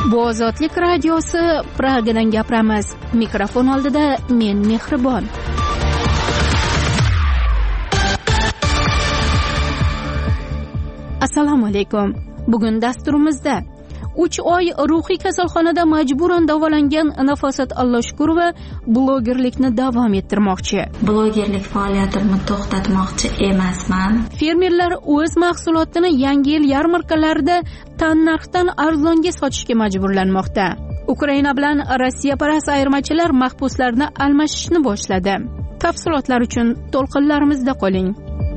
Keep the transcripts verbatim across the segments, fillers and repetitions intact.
Bu Ozodlik radiosi, Pragadan gapiramiz. Mikrofon oldida men Mehribon. Assalomu alaykum. Bugun dasturimizda uch oy ruhiy kasalxonada majburan davolangan Nafosat Alloshkurova blogerlikni davom ettirmoqchi. Blogerlik faoliyatimni to'xtatmoqchi emasman. Fermerlar o'z mahsulotini Yangi yil yarmarkalarida tannarxdan arzonga sotishga majburlanmoqda. Ukraina bilan Rossiyaparast ayirmachilar mahbuslarni almashishni boshladi. Tafsilotlar uchun to'lqinlarimizda qoling.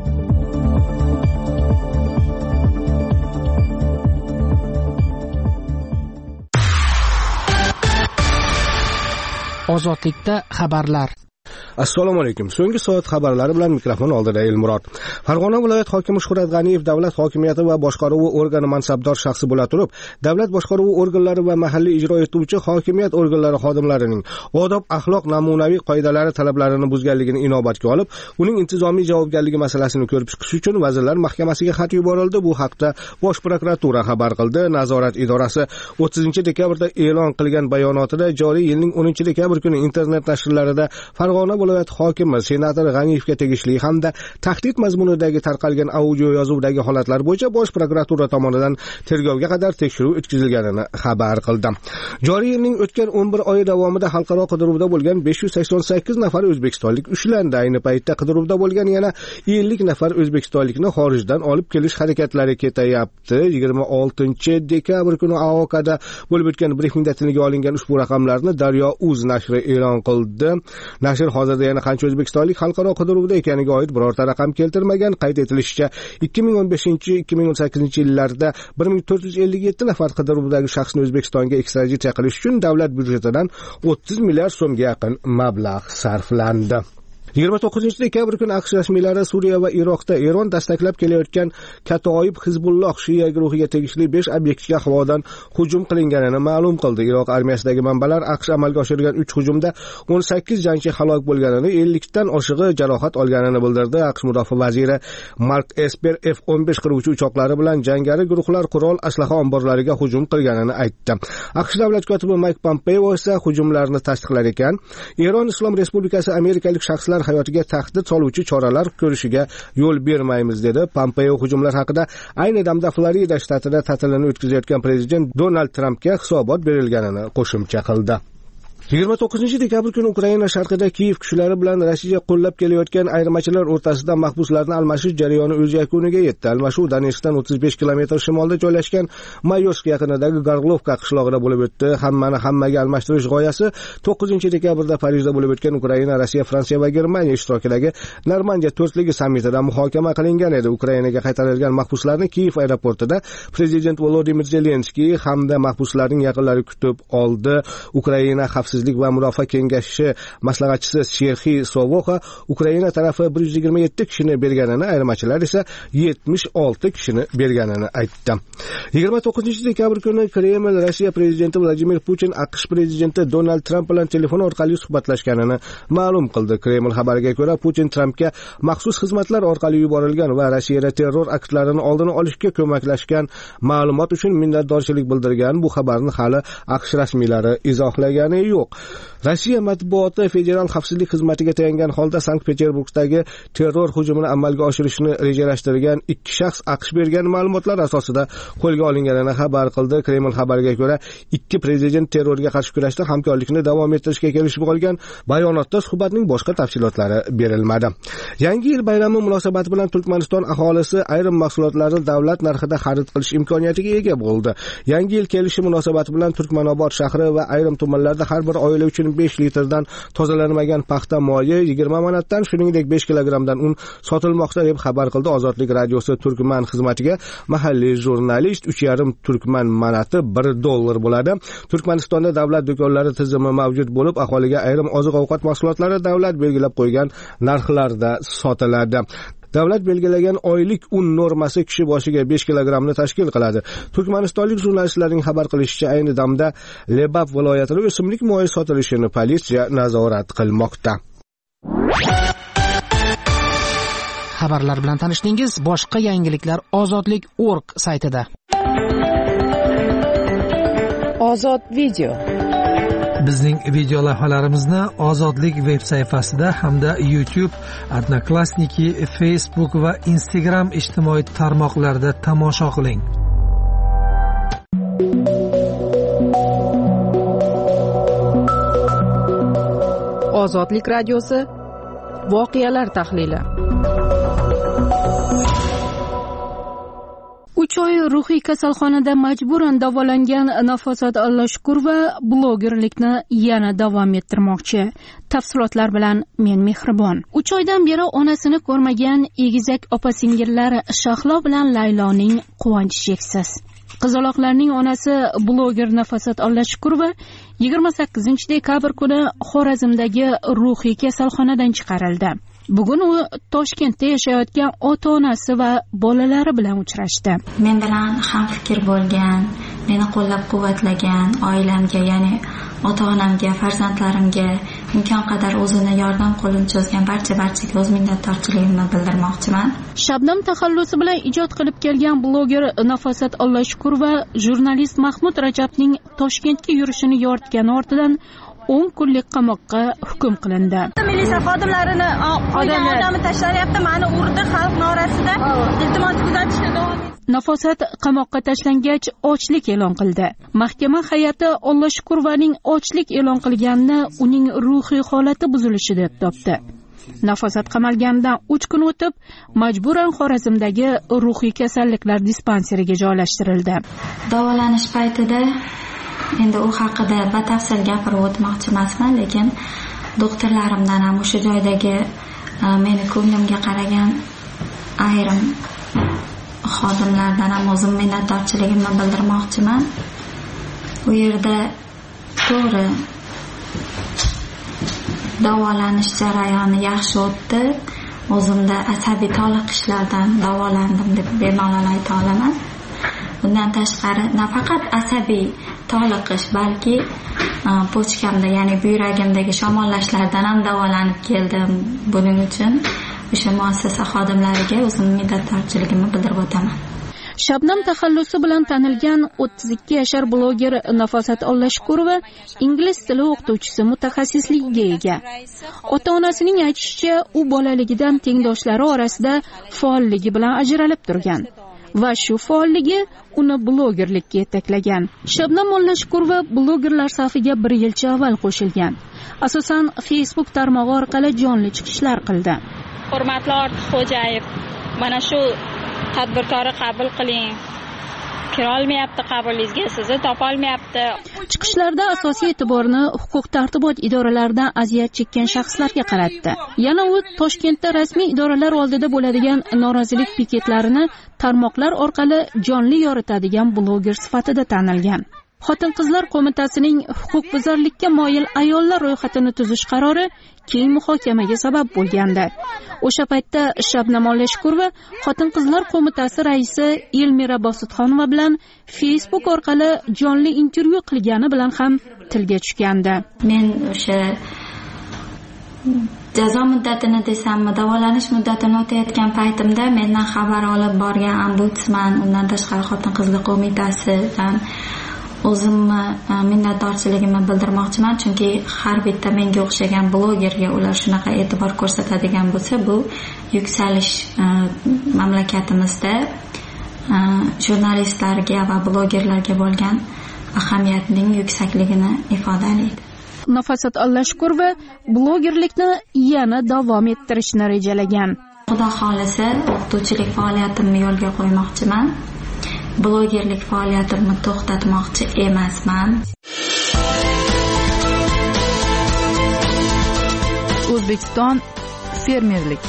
Ozodlikda xabarlar. Assalomu alaykum. So'nggi soat xabarlari bilan mikrofon oldida Elmurod. Farg'ona viloyat hokimi Shuhrat G'aniyev davlat hokimiyati va boshqaruvi organi mansabdor shaxsi bo'la turib, davlat boshqaruvi organlari va mahalliy ijro etuvchi hokimiyat organlari xodimlarining odob, axloq, namunaviy qoidalari talablarini buzganligini inobatga olib, uning intizomiy javobgarligi masalasini ko'rib chiqish uchun Vazirlar Mahkamasiga xat yuborildi. Bu haqda Bosh prokuratura xabar qildi. Nazorat idorasi o'ttizinchi dekabrda e'lon qilgan bayonotida joriy yilning o'ninchi dekabr kuni internet nashrlarida Farg'ona viloyat hokimi senator G'aniyevga tegishli hamda tahdid mazmunidagi tarqalgan audio yozuvdagi holatlar bo'yicha Bosh prokuratura tomonidan tergovga qadar tekshiruv o'tkazilganini xabar qildi. Joriy yilning o'tgan o'n bir oyi davomida xalqaro qidiruvda bo'lgan besh yuz sakson sakkiz nafar o'zbekistonlik ushlandi. Ayni paytda qidiruvda bo'lgan yana ellik nafar o'zbekistonlikni xorijdan olib kelish harakatlari ketayapti. yigirma oltinchi dekabr kuni A O K'da bo'lib o'tgan brifingda tilga olingan ushbu raqamlarni Daryo.uz nashri e'lon qildi. Nashr hozirda yana qancha o'zbekistonlik xalqaro qidiruvda ekaniga oid birorta raqam keltirmagan. Qayd etilishicha, ikki ming o'n beshinchi ikki ming o'n sakkizinchi yillarda bir ming to'rt yuz ellik yetti nafar qidiruvdagi shaxsni O'zbekistonga ekstraditsiya qilish uchun davlat byudjetidan o'ttiz milliard so'mga yaqin mablag' sarflandi. yigirma to'qqizinchi dekabr kuni AQSh rasmiylari Suriya va Iroqda Eron dastaklab kelayotgan Katoib Hizbulloh Shiya guruhiga tegishli besh obyektga havodan hujum qilinganini ma'lum qildi. Iroq armiyasidagi manbalar AQSh amalga oshirgan uch hujumda o'n sakkiz jangchi halok bo'lganini, ellik dan oshig'i jarohat olganini bildirdi. AQSh mudofaa vaziri Mark Esper F o'n besh qiruvchi uchoqlari bilan jangari guruhlar qurol aslaha omborlariga hujum qilganini aytdi. AQSh davlat kotibi Mayk Pompeo esa hujumlarni tasdiqlar ekan. Eron Islom Respublikasi amerikalik shaxslar hayotiga tahdid soluvchi choralar ko'rishiga yo'l bermaymiz dedi. Pompeo hujumlar haqida ayni damda Florida shtatida ta'tilini o'tkazayotgan prezident Donald Trampga hisobot berilganini qo'shimcha qildi. yigirma to'qqizinchi dekabr kuni Ukraina sharqida Kiyev kuchlari bilan Rossiya qo'llab kelayotgan ayirmachilar o'rtasida mahbuslarni almashish jarayoni o'z yakuniga yetdi. Almashuv Donetskdan o'ttiz besh kilometr shimolda joylashgan Mayorsk yaqinidagi Garglovka qishlog'ida bo'lib o'tdi. Hammani hammaga almashtirish g'oyasi to'qqizinchi dekabrda Parijda bo'lib o'tgan Ukraina, Rossiya, Fransiya va Germaniya ishtirokidagi Normandiya to'rtligi sammitida muhokama qilingan edi. Ukrainaga qaytarilgan mahbuslarni Kiyev aeroportida prezident Volodimir Zelenskiy hamda mahbuslarning yaqinlari kutib oldi. Ukraina xavfsizlik va mudofaa kengashi maslahatchisi Serxiy Sovoxa Ukraina tarafi bir yuz yigirma yetti kishini berganini, ayirmachilar esa yetmish olti kishini berganini aytdi. yigirma to'qqizinchi dekabr kuni Kreml Rossiya prezidenti Vladimir Putin AQSh prezidenti Donald Tramp bilan telefon orqali suhbatlashganini ma'lum qildi. Kreml xabariga ko'ra, Putin Trampga maxsus xizmatlar orqali yuborilgan va Rossiyada terror aktlarini oldini olishga ko'maklashgan ma'lumot uchun minnatdorchilik bildirgan. Bu xabarni hali AQSh rasmiylari izohlagani yo'q. Rossiya matbuoti federal xavfsizlik xizmatiga tayangan holda Sankt-Peterburgdagi terror hujumini amalga oshirishni rejalashtirgan ikki shaxs AQSh bergan ma'lumotlar asosida qo'lga olinganini xabar qildi. Kreml xabariga ko'ra, ikki prezident terrorga qarshi kurashda hamkorlikni davom ettirishga kelishib olgan. Bayonotda suhbatning boshqa tafsilotlari berilmadi. Yangi yil bayrami munosabati bilan Turkmaniston aholisi ayrim mahsulotlarni davlat narxida xarid qilish imkoniyatiga ega bo'ldi. Yangi yil kelishi munosabati bilan Turkmanobod shahri va ayrim tumanlarda har bir oila uchun besh litrdan tozalanmagan paxta moyi yigirma manatdan, shuningdek besh kilogrammdan un sotilmoqda deb xabar qildi Ozodlik radiosi Turkman xizmatiga mahalliy jurnalist. uch yarim turkman manati bir dollar bo'ladi. Turkmanistonda davlat do'konlari tizimi mavjud bo'lib, aholiga ayrim oziq-ovqat mahsulotlari davlat belgilab qo'ygan narxlarda sotiladi. Davlat belgilagan oylik un normasi kishi boshiga besh kilogrammni tashkil qiladi. Turkmanistonlik jurnalistlarning xabar qilishicha, ayni damda Lebap viloyatida o'simlik moyi sotilishini politsiya nazorat qilmoqda. Xabarlar bilan tanishdingiz. Boshqa yangiliklar ozodlik точка org saytida. Ozod video. Bizning video lavhalarimizni Ozodlik veb sayfasida hamda YouTube, Odnoklassniki, Facebook va Instagram ijtimoiy tarmoqlarida tomosha qiling. Ozodlik radiosi voqealar tahlili. uch oy ruhiy kasalxonada majburan davolangan Nafosat Allashukurova blogerlikni yana davom ettirmoqchi. Tafsilotlar bilan men Mehribon. uch oydan beri onasini ko'rmagan egizak opa-singillar Shahlo bilan Layloning quvonchi cheksiz. Qizaloqlarning onasi bloger Nafosat Allashukurova yigirma sakkizinchi dekabr kuni Xorazmdagi ruhiy kasalxonadan chiqarildi. Bugun u Toshkentda yashayotgan ota-onasi va bolalari bilan uchrashdi. Men bilan hamfikr bo'lgan, meni qo'llab-quvvatlagan oilamga, ya'ni ota-onamga, farzandlarimga imkon qadar o'zini yordam qo'lini cho'zgan barcha-barchaga o'z minnatdorchiligimni bildirmoqchiman. Shabnam taxallusi bilan ijod qilib kelgan bloger Nafosat Allashukurova jurnalist Mahmud Rajabning Toshkentga yurishini yoritgani ortidan o'n kunlik qamoqqa hukm qilindi. Militsiya xodimlarini qo'ygan odamni tashlayapti, meni urdi, xalq norasida iltimos kuzatishga davom etdi. Nafosat qamoqqa tashlangach ochlik e'lon qildi. Mahkama hay'ati Allashukurovaning ochlik e'lon qilganini uning ruhiy holati buzilishi deb topdi. Nafosat qamalganidan uch kun o'tib, majburan Xorazmdagi ruhiy kasalliklar dispanseriga joylashtirildi. Davolanish paytida endi u haqida batafsil gapirib o'tmoqchi emasman, lekin doktorlarimdan ham o'sha joydagi meni ko'nglimga qaragan ayrim xodimlardan ham o'zim minnatdorchiligimni bildirmoqchiman. U yerda to'g'ri davolanish jarayoni yaxshi o'tdi. O'zimda asabiy toliqishlardan davolandim deb bemalol ayta olaman. Bundan tashqari nafaqat asabiy toliqish, balki pochkamda, ya'ni buyragimdagi shamollashlardan ham davolanib keldim. Buning uchun o'sha muassasa xodimlariga o'zim minnatdorchiligimni bildirib o'taman. Shabnam taxallusi bilan tanilgan o'ttiz ikki yashar bloger Nafosat Allashukurova ingliz tili o'qituvchisi mutaxassisligiga ega. Ota-onasining aytishicha, u bolaligidan tengdoshlari orasida faolligi bilan ajralib turgan va shu faolligi uni blogerlikka yetaklagan. Shabnam Allashukurova blogerlar safiga bir yilcha avval qo'shilgan. Asosan Facebook tarmog'i orqali jonli chiqishlar qildi. Hurmatli Ortiq Xo'jayev, mana shu tadbirkori qabul qiling. Kirolmayapti qabulingizga, sizni topolmayapti. Chiqishlarda asosiy e'tiborni huquq-tartibot idoralaridan aziyat chekkan shaxslarga qaratdi. Yana u Toshkentda rasmiy idoralar oldida bo'ladigan norozilik piketlarini tarmoqlar orqali jonli yoritadigan bloger sifatida tanilgan. Xotin-qizlar qo'mitasining huquqbuzarlikka moyil ayollar ro'yxatini tuzish qarori keng muhokamaga sabab bo'lgandi. O'sha paytda Shabnam Allashukurova Xotin-qizlar qo'mitasi raisi Elmira Bositxonova bilan Facebook orqali jonli intervyu qilgani bilan ham tilga tushgandi. Men o'sha jazo muddatini desammi, davolanish muddatini o'tayotgan paytimda mendan xabar olib borgan ombudsman, undan tashqari Xotin-qizlar qo'mitasidan o'zimni minnatdorchiligimni bildirmoqchiman, chunki har bitta menga o'xshagan blogerga ular shunaqa e'tibor ko'rsatadigan bo'lsa, bu yuksalish mamlakatimizda jurnalistlarga va blogerlarga bo'lgan ahamiyatning yuksakligini ifodalaydi. Nafosat Allashukurova blogerlikni yana davom ettirishni rejalagan. Xudo xolisa, o'qituvchilik faoliyatimni yo'lga qo'ymoqchiman. Blogerlik faoliyatimni to'xtatmoqchi emasman. O'zbekiston fermerlik.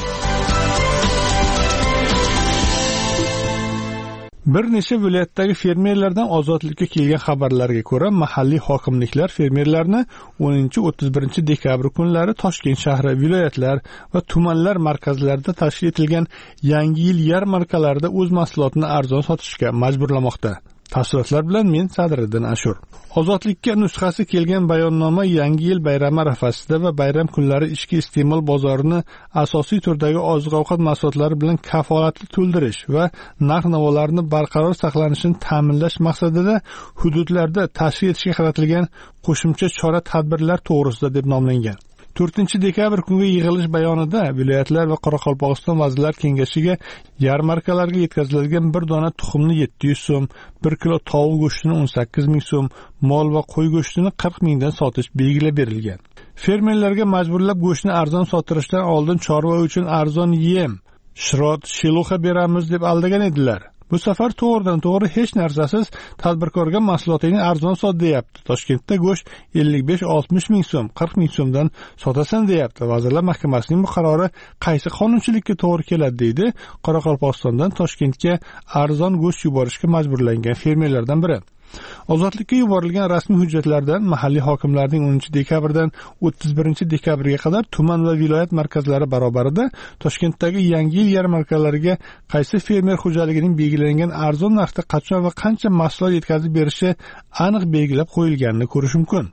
Bir necha viloyatdagi fermerlardan ozodlikka kelgan xabarlarga ko'ra, mahalliy hokimliklar fermerlarni o'ninchi o'ttiz birinchi dekabr kunlari Toshkent shahri, viloyatlar va tumanlar markazlarida tashkil etilgan Yangi yil yarmarkalarida o'z mahsulotini arzon sotishga majburlamoqda. Tafsilotlar bilan men Sadriddin Ashur. Ozodlikka nusxasi kelgan bayonnoma Yangi yil bayrami arafasida va bayram kunlari ichki iste'mol bozorini asosiy turdagi oziq-ovqat mahsulotlari bilan kafolatli to'ldirish va narx-navolarni barqaror saqlanishini ta'minlash maqsadida hududlarda tashkil etishga qaratilgan qo'shimcha chora-tadbirlar to'g'risida deb nomlangan. to'rtinchi dekabr kungi yig'ilish bayonida viloyatlar va Qoraqalpog'iston vazirlar kengashiga yarmarkalarga yetkaziladigan bir dona tuxumni yetti yuz so'm, bir kilo tovuq go'shtini o'n sakkiz ming so'm, mol va qo'y go'shtini qirq mingdan sotish belgilab berilgan. Fermerlarga majburlab go'shtni arzon sotirishdan oldin chorva uchun arzon yem, shirot, shiluxa beramiz deb aldagan edilar. Bu safar to'g'ridan to'g'ri hech narsasiz tadbirkorga mahsulotingni arzon sot deyapti. Toshkentda go'sht ellik besh oltmish ming so'm, qirq ming so'mdan sotasan deyapti. Vazirlar Mahkamasining bu qarori qaysi qonunchilikka to'g'ri keladi deydi Qoraqalpog'istondan Toshkentga arzon go'sht yuborishga majburlangan fermerlardan biri. Ozodlikka yuborilgan rasmiy hujjatlardan mahalliy hokimlarning o'ninchi dekabrdan o'ttiz birinchi dekabrga qadar tuman va viloyat markazlari barobarida Toshkentdagi Yangi yil yarmarkalariga qaysi fermer xo'jaligining belgilangan arzon narxda qachon va qancha mahsulot yetkazib berishi aniq belgilab qo'yilganini ko'rish mumkin.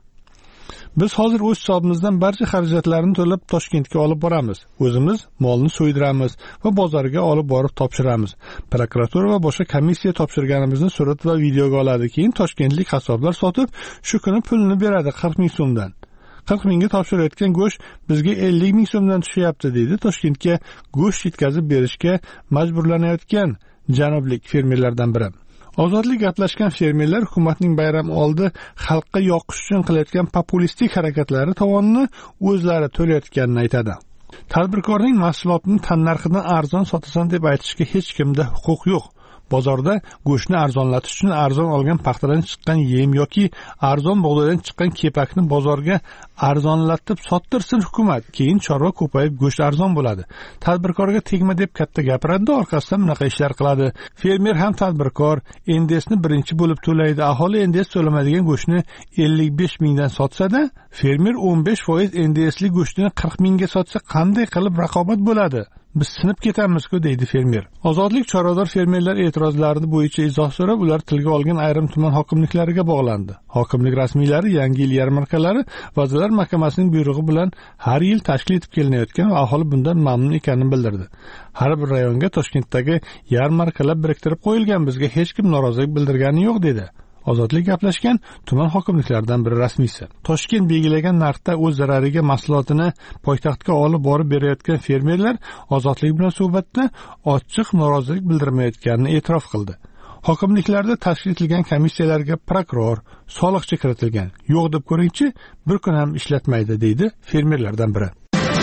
Biz hozir o'z hisobimizdan barcha xarajatlarni to'lab Toshkentga olib boramiz. O'zimiz molni so'ydiramiz va bozorga olib borib topshiramiz. Prokuratura va boshqa komissiya topshirganimizni surat va videoga oladi. Keyin toshkentlik qassoblar sotib, shu kuni pulni beradi qirq ming so'mdan. qirq mingga topshirayotgan go'sht bizga ellik ming so'mdan tushyapti deydi Toshkentga go'sht yetkazib berishga majburlanayotgan janublik fermerlardan biri. Ozodlik gaplashgan fermerlar hukumatning bayram oldi xalqqa yoqish uchun qilayotgan populistik harakatlari tovonini o'zlari to'layotganini aytadi. Tadbirkorning mahsulotini tannarxidan arzon sotasan deb aytishga hech kimda huquq yo'q. Bozorda go'shtni arzonlatish uchun arzon olgan paxtadan chiqqan yem yoki arzon bug'doydan chiqqan kepakni bozorga arzonlatib sottirsin hukumat. Keyin chorva ko'payib go'sht arzon bo'ladi. Tadbirkorga tegma deb katta gapiradi, orqasidan bunaqa ishlar qiladi. Fermer ham tadbirkor, endesni birinchi bo'lib to'laydi. Aholi endes to'lamaydigan go'shtni ellik besh mingdan sotsa-da, fermer o'n besh foiz endesli go'shtini qirq mingga sotsa qanday qilib raqobat bo'ladi? Biz sinib ketamiz-ku deydi fermer. Ozodlik chorvador fermerlar e'tirozlarini bo'yicha izoh so'rab, ular tilga olgan ayrim tuman hokimliklariga bog'landi. Hokimlik rasmiylari Yangi yil yarmarkalari Vazirlar Mahkamasining buyrug'i bilan har yil tashkil etib kelinayotgan va aholi bundan mamnun ekanini bildirdi. Har bir rayonga Toshkentdagi yarmarkalar biriktirib qo'yilgan, bizga hech kim norozilik bildirgani yo'q dedi. Ozodlik gaplashgan tuman hokimliklaridan biri rasmiysi. Toshkent belgilagan narxda o'z zarariga mahsulotini poytaxtga olib borib berayotgan fermerlar Ozodlik bilan suhbatda ochiq norozilik bildirmayotganini e'tirof qildi. Hokimliklarda tashkil etilgan komissiyalarga prokuror, soliqchi kiritilgan. Yo'q deb ko'ringchi, bir kun ham ishlatmaydi deydi fermerlardan biri.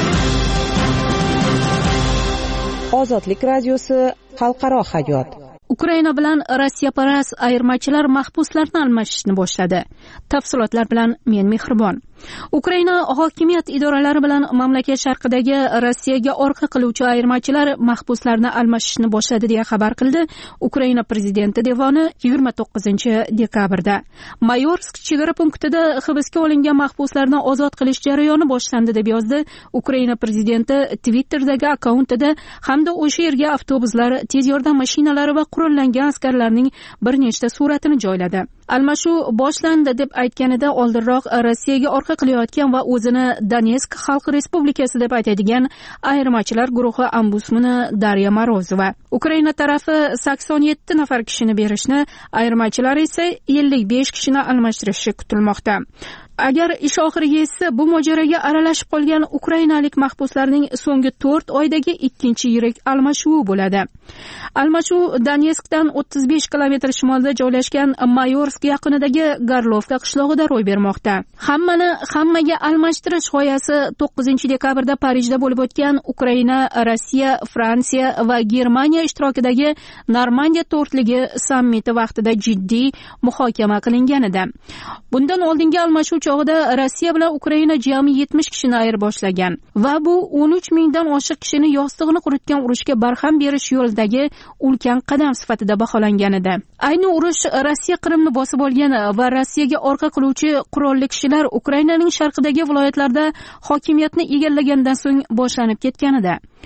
Ozodlik radiosi xalqaro hayot. Ukraina bilan Rossiyaparast ayirmachilar mahbuslarni almashishni boshladi. Tafsilotlar bilan men Mehribon. Ukraina hokimiyat idoralari bilan mamlakat sharqidagi Rossiyaga orqa qiluvchi ayirmachilar mahbuslarni almashishni boshladi deya xabar qildi Ukraina prezidenti devoni yigirma to'qqizinchi dekabrda. Mayorsk chegara punktida hibsga olingan mahbuslarni ozod qilish jarayoni boshlandi deb yozdi Ukraina prezidenti Twitter'dagi akkauntida hamda o'sha yerga avtobuslar, tez yordam mashinalari va qurollangan askarlarning bir nechta suratini joyladi. Almashuv boshlandi deb aytganida oldinroq Rossiyaga orqa qilayotgan va o'zini Donetsk Xalq Respublikasi deb aytadigan ayirmachilar guruhi ombudsmani Darya Morozova. Ukraina tarafi sakson yetti nafar kishini berishni, ayirmachilar esa ellik besh kishini almashtirishi kutilmoqda. Agar ish oxiriga yetsa, bu mojaroga aralashib qolgan ukrainalik mahbuslarning so'nggi to'rt oydagi ikkinchi yirik almashuvi bo'ladi. Almashuv Donetskdan o'ttiz besh kilometr shimolda joylashgan Mayorsk yaqinidagi Garlovka qishlog'ida ro'y bermoqda. Hammani hammaga almashtirish g'oyasi to'qqizinchi dekabrda Parijda bo'lib o'tgan Ukraina, Rossiya, Fransiya va Germaniya ishtirokidagi Normandiya to'rtligi sammiti vaqtida jiddiy muhokama qilingan edi. Bundan oldingi almashuv chog'ida Rossiya bilan Ukraina jami yetmish kishini ayirboshlagan va bu o'n uch mingdan oshiq kishini yostig'ini quritgan urushga barham berish yo'lidagi ulkan qadam sifatida baholangan edi. Ayni urush Rossiya Qrimni bosib olgan va Rossiyaga orqa qiluvchi qurolli kishilar Ukrainaning sharqidagi viloyatlarda hokimiyatni egallagandan so'ng boshlanib ketgan edi.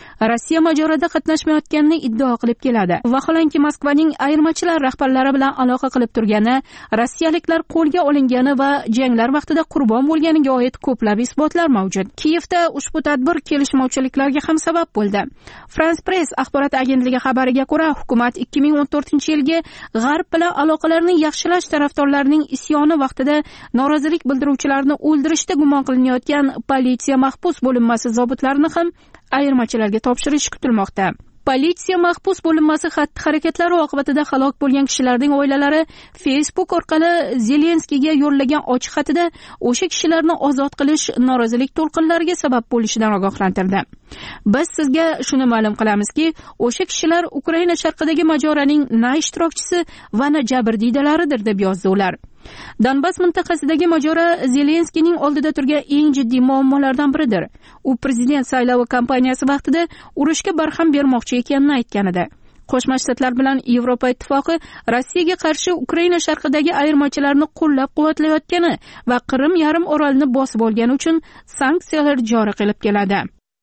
Rossiya mojaroda qatnashmayotganini iddao qilib keladi. Vaholanki Moskvaning ayirmachilar rahbarlari bilan aloqa qilib turgani, rossiyaliklar qo'lga olingani va janglar vaqtida qurbon bo'lganiga oid ko'plab isbotlar mavjud. Kiyevda ushbu tadbir kelishmovchiliklarga ham sabab bo'ldi. France Press axborot agentligi xabariga ko'ra, hukumat ikki ming o'n to'rtinchi yilgi G'arb bilan aloqalarni yaxshilash tarafdorlarining isyoni vaqtida norozilik bildiruvchilarni o'ldirishda gumon qilinayotgan politsiya mahbus bo'linmasi zobitlarini ham ayirmachilarga topshirish kutilmoqda. Politsiya mahbus bo'linmasi xatti-harakatlari oqibatida halok bo'lgan kishilarning oilalari Facebook orqali Zelenskiyga yo'llagan ochiq xatida o'sha kishilarni ozod qilish norozilik to'lqinlariga sabab bo'lishidan ogohlantirdi. Biz sizga shuni ma'lum qilamizki, o'sha kishilar Ukraina sharqidagi mojaroning na ishtirokchisi va na jabrdiydalaridir deb yozdi ular. Donbass mintaqasidagi mojaro Zelenskiyning oldida turgan eng jiddiy muammolardan biridir. U prezident saylovi kampaniyasi vaqtida urushga barham bermoqchi ekanini aytgan edi. Qo'shma Shtatlar bilan Yevropa ittifoqi Rossiyaga qarshi Ukraina sharqidagi ayirmachilarni qo'llab-quvvatlayotgani va Qrim yarim orolini bosib olgani uchun sanksiyalar joriy qilib keladi.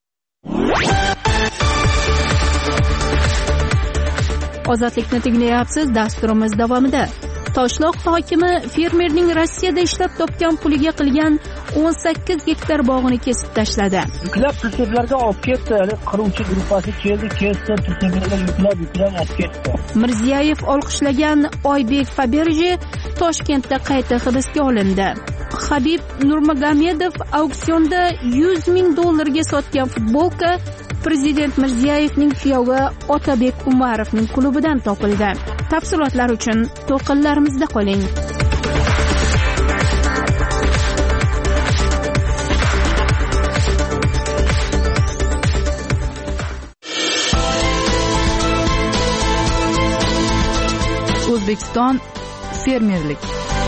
Ozodlikni tinglayapsiz. Dasturimiz davomida Toshloq hokimi fermerning Rossiyada ishlab topgan puliga qilgan o'n sakkiz gektar bog'ini kesib tashladi. Yuklab turseblarga olib ketdi. Qiruvchi guruhi keldi, kesdi, turseblarga yuklab yuklab olib ketdi. Mirziyoyev olqishlagan Oybek Faberji Toshkentda qayta hibsga olindi. Habib Nurmagomedov auksionda yuz ming dollarga sotgan futbolka Prezident Mirziyoyevning kuyovi Otabek Umarovning klubidan topildi. Tafsilotlar uchun to'lqinlarimizda qoling. O'zbekiston fermerlik.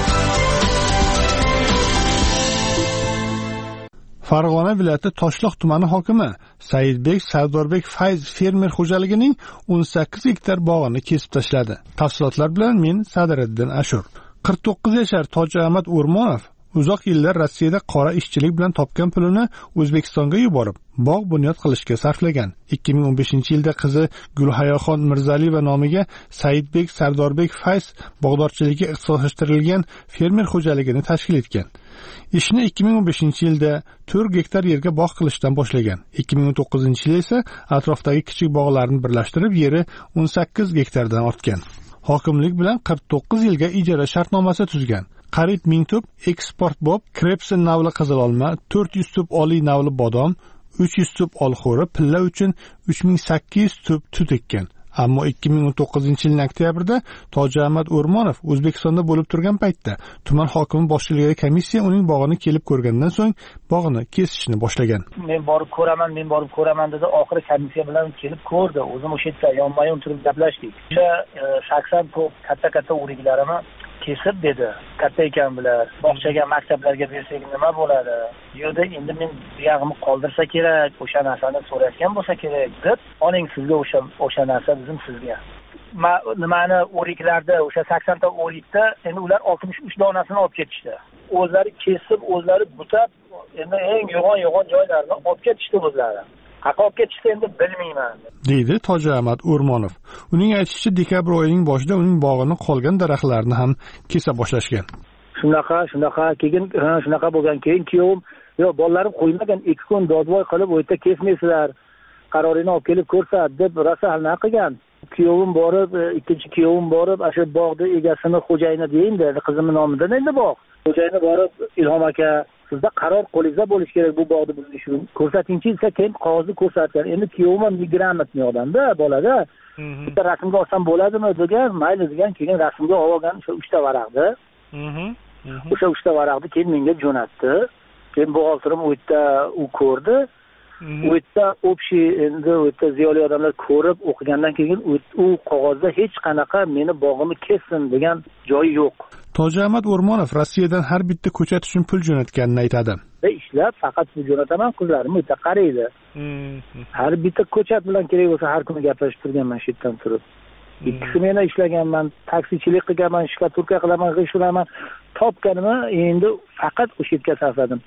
Farg'ona viloyati Toshloq tumani hokimi Saidbek Sardorbek Fayz fermer xo'jaligining o'n sakkiz gektar bog'ini kesib tashladi. Tafsilotlar bilan men Sadiriddin Ashur. qirq to'qqiz yashar Toji Ahmad O'rmonov uzoq yillar Rossiyada qora ishchilik bilan topgan pulini O'zbekistonga yuborib, bog' bunyod qilishga sarflagan. ikki ming o'n beshinchi yilda qizi Gulhayoxon Mirzaliyeva nomiga Saidbek Sardorbek Fayz bog'dorchiligiga ixtisoslashtirilgan fermer xo'jaligini tashkil etgan. Ishni ikki ming o'n beshinchi yilda to'rt gektar yerga bog' qilishdan boshlagan. ikki ming o'n to'qqizinchi yilda esa atrofdagi kichik bog'larni birlashtirib yeri o'n sakkiz gektardan ortgan. Hokimlik bilan qirq to'qqiz yilga ijara shartnomasi tuzgan. Qariyb ming tup eksport bob, Krepsin navli qizil olma, to'rt yuz tup oliy navli bodom, uch yuz tup olxo'ri, pilla uchun uch ming sakkiz yuz tup tut ekkan. Ammo ikki ming o'n to'qqizinchi yilning oktyabrida Toji Ahmad O'rmonov O'zbekistonda bo'lib turgan paytda tuman hokimi boshchiligidagi komissiya uning bog'ini kelib ko'rgandan so'ng bog'ini kesishni boshlagan. Men borib ko'raman, men borib ko'raman dedi. Oxiri komissiya bilan kelib ko'rdi. O'zim o'sha yerda yonma-yon turib gaplashdik. O'sha sakson to'p katta-katta o'riklarini kesib dedi. Katta ekan bular. Bog'chaga, maktablarga bersak nima bo'ladi? Yo'da endi men buyog'imni qoldirsa kerak, o'sha narsani so'rashgan bo'lsa kerak deb, oling sizga o'sha o'sha narsa bizim sizga. Ma nimani o'riklarda, o'sha sakson ta o'rikda endi ular oltmish uch donasini olib ketishdi. O'zlari kesib, o'zlari butab, endi eng yo'g'on-yo'g'on joylarni olib ketishdi o'zlari. Qaqoq ketishdi endi bilmayman, deydi Toji Ahmad O'rmonov. Uning aytishicha, dekabr oyining boshida uning bog'ini qolgan daraxtlarni ham kesa boshlashgan. Shunaqa, shunaqa, keyin shunaqa bo'lgan. Keyin kuyovim, "Yo, bolalarim qo'ymagan, ikki kun dodvoy qilib u yerda kesmaysizlar. Qarorini olib kelib ko'rsat" deb rosa halna qilgan. Kuyovim borib, ikkinchi kuyovim borib, o'sha bog'ni egasini xo'jayini deyin dedi, qizimning nomidan endi bog'. Xo'jayini borib, "Ilhom aka, sizda qaror qo'lingizda bo'lishi kerak bu bog'ni buzish uchun. Ko'rsatingchi" desa, keyin qog'ozni ko'rsatgan. Endi kuyovim ham gigrammatni odamda, bolada. Bitta rasmga olsam bo'ladimi degan, mayli degan, keyin rasmga olgan o'sha uchta varaqni. O'sha uchta varaqni keyin menga jo'natdi. Keyin buxgalterim u yerda u ko'rdi. U yerda общий endi u yerda ziyoli odamlar ko'rib o'qigandan keyin u qog'ozda hech qanaqa meni bog'imni kessin degan joyi yo'q. Toji Ahmad O'rmonov Rossiyadan har bitta ko'chat uchun pul jo'natganini aytadi. Ishlab faqat pul jo'nataman, qizlarim u yerda qaraydi. Har bitta ko'chat bilan kerak bo'lsa har kuni gaplashib turganman shu yerdan turib. Ikkisi meni ishlaganman, taksichilik qilganman, shkaturka qilaman, g'ish qilaman. Topganimni endi faqat o'sha yerga sarfladim.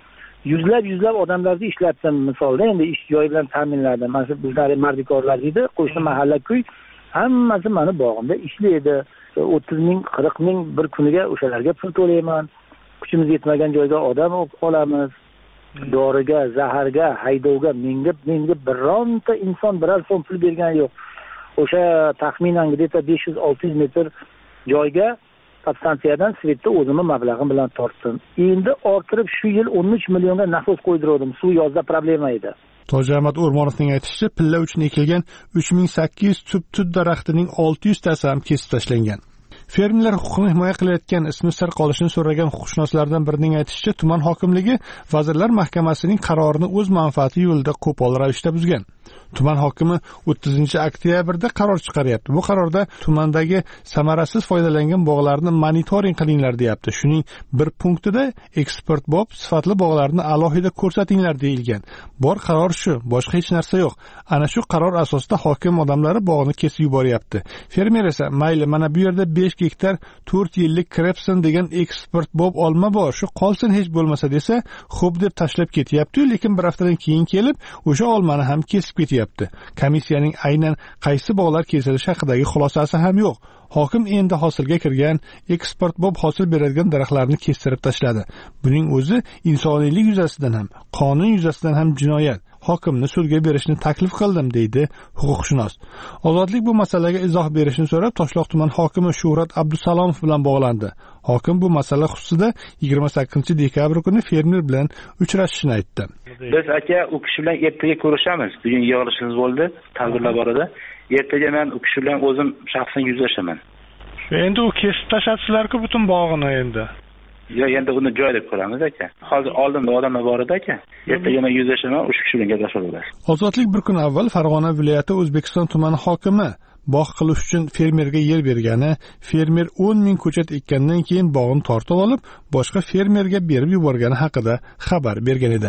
yuzlab yuzlab odamlarni ishlatdim, misolda endi ish joyi bilan ta'minladim. Mana shu bizlar mardikorlar deydi, qo'shni mahalla kuy hammasi meni bog'imda ishlaydi. o'ttiz ming qirq ming bir kuniga o'shalarga pul to'layman. Kuchimiz yetmagan joyga odam olamiz. Doriga, zaharga, haydovga mingib mingib bironta inson biror so'm pul bergani yo'q. O'sha taxminan где-то besh yuz olti yuz metr joyga podstansiyadan svetda o'zimni mablag'im bilan tortdim. Endi orttirib shu yil o'n uch millionga nasos qo'ydirdim. Suv yozda problema edi. Toji Ahmad O'rmonovning aytishicha, pilla uchun ekilgan uch ming sakkiz yuz tub tut daraxtining olti yuz tasi ham kesib tashlangan. Fermerlar huquqini himoya qilayotgan ismi sir qolishini so'ragan huquqshunoslardan birining aytishicha, tuman hokimligi Vazirlar Mahkamasining qarorini o'z manfaati yo'lida qo'pol ravishda buzgan. Tuman hokimi o'ttizinchi oktyabrda qaror chiqaryapti. Bu qarorda tumandagi samarasiz foydalangan bog'larni monitoring qilinglar deyapti. Shuning bir punktida eksport bob sifatli bog'larni alohida ko'rsatinglar deyilgan. Bor qaror shu, boshqa hech narsa yo'q. Ana shu qaror asosida hokim odamlari bog'ni kesib yuboryapti. Fermer esa mayli mana bu yerda besh gektar to'rt yillik Krepson degan eksport bob olma bor, shu qolsin hech bo'lmasa desa, xo'p deb tashlab ketyapti, lekin bir haftadan keyin kelib o'sha olmani ham kesib ketyapti. Komissiyaning aynan qaysi bog'lar kesilishi haqidagi xulosasi ham yo'q. Hokim endi hosilga kirgan eksport bob hosil beradigan daraxtlarni kestirib tashladi. Buning o'zi insoniylik yuzasidan ham, qonun yuzasidan ham jinoyat. Hokimni sudga berishni taklif qildim, deydi huquqshunos. Ozodlik bu masalaga izoh berishni so'rab Toshloq tuman hokimi Shuhrat Abdusalomov bilan bog'landi. Hokim bu masala xususida yigirma sakkizinchi dekabr kuni fermer bilan uchrashishini aytdi. Biz aka u kishi bilan ertaga ko'rishamiz. Bugun yig'ilishimiz bo'ldi, tadbirlar bor edi. Ertaga men u kishi bilan o'zim shaxsan yuzlashaman. Endi u kesib tashlatsizlar-ku butun bog'ini endi. Yo, endi uni joylab ko'ramiz aka. Hozir oldimda odamlar bor edi aka. Ertaga men yuzlashaman, o'sha kishi bilan gaplashib olamiz. Ozodlik bir kun avval Farg'ona viloyati O'zbekiston tumani hokimi bog' qilish uchun fermerga yer bergani, fermer o'n ming ko'chat ekkandan keyin bog'ini tortib olib, boshqa fermerga berib yuborgani haqida xabar bergan edi.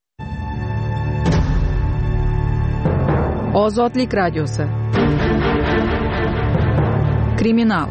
Ozodlik radiosi. Kriminal.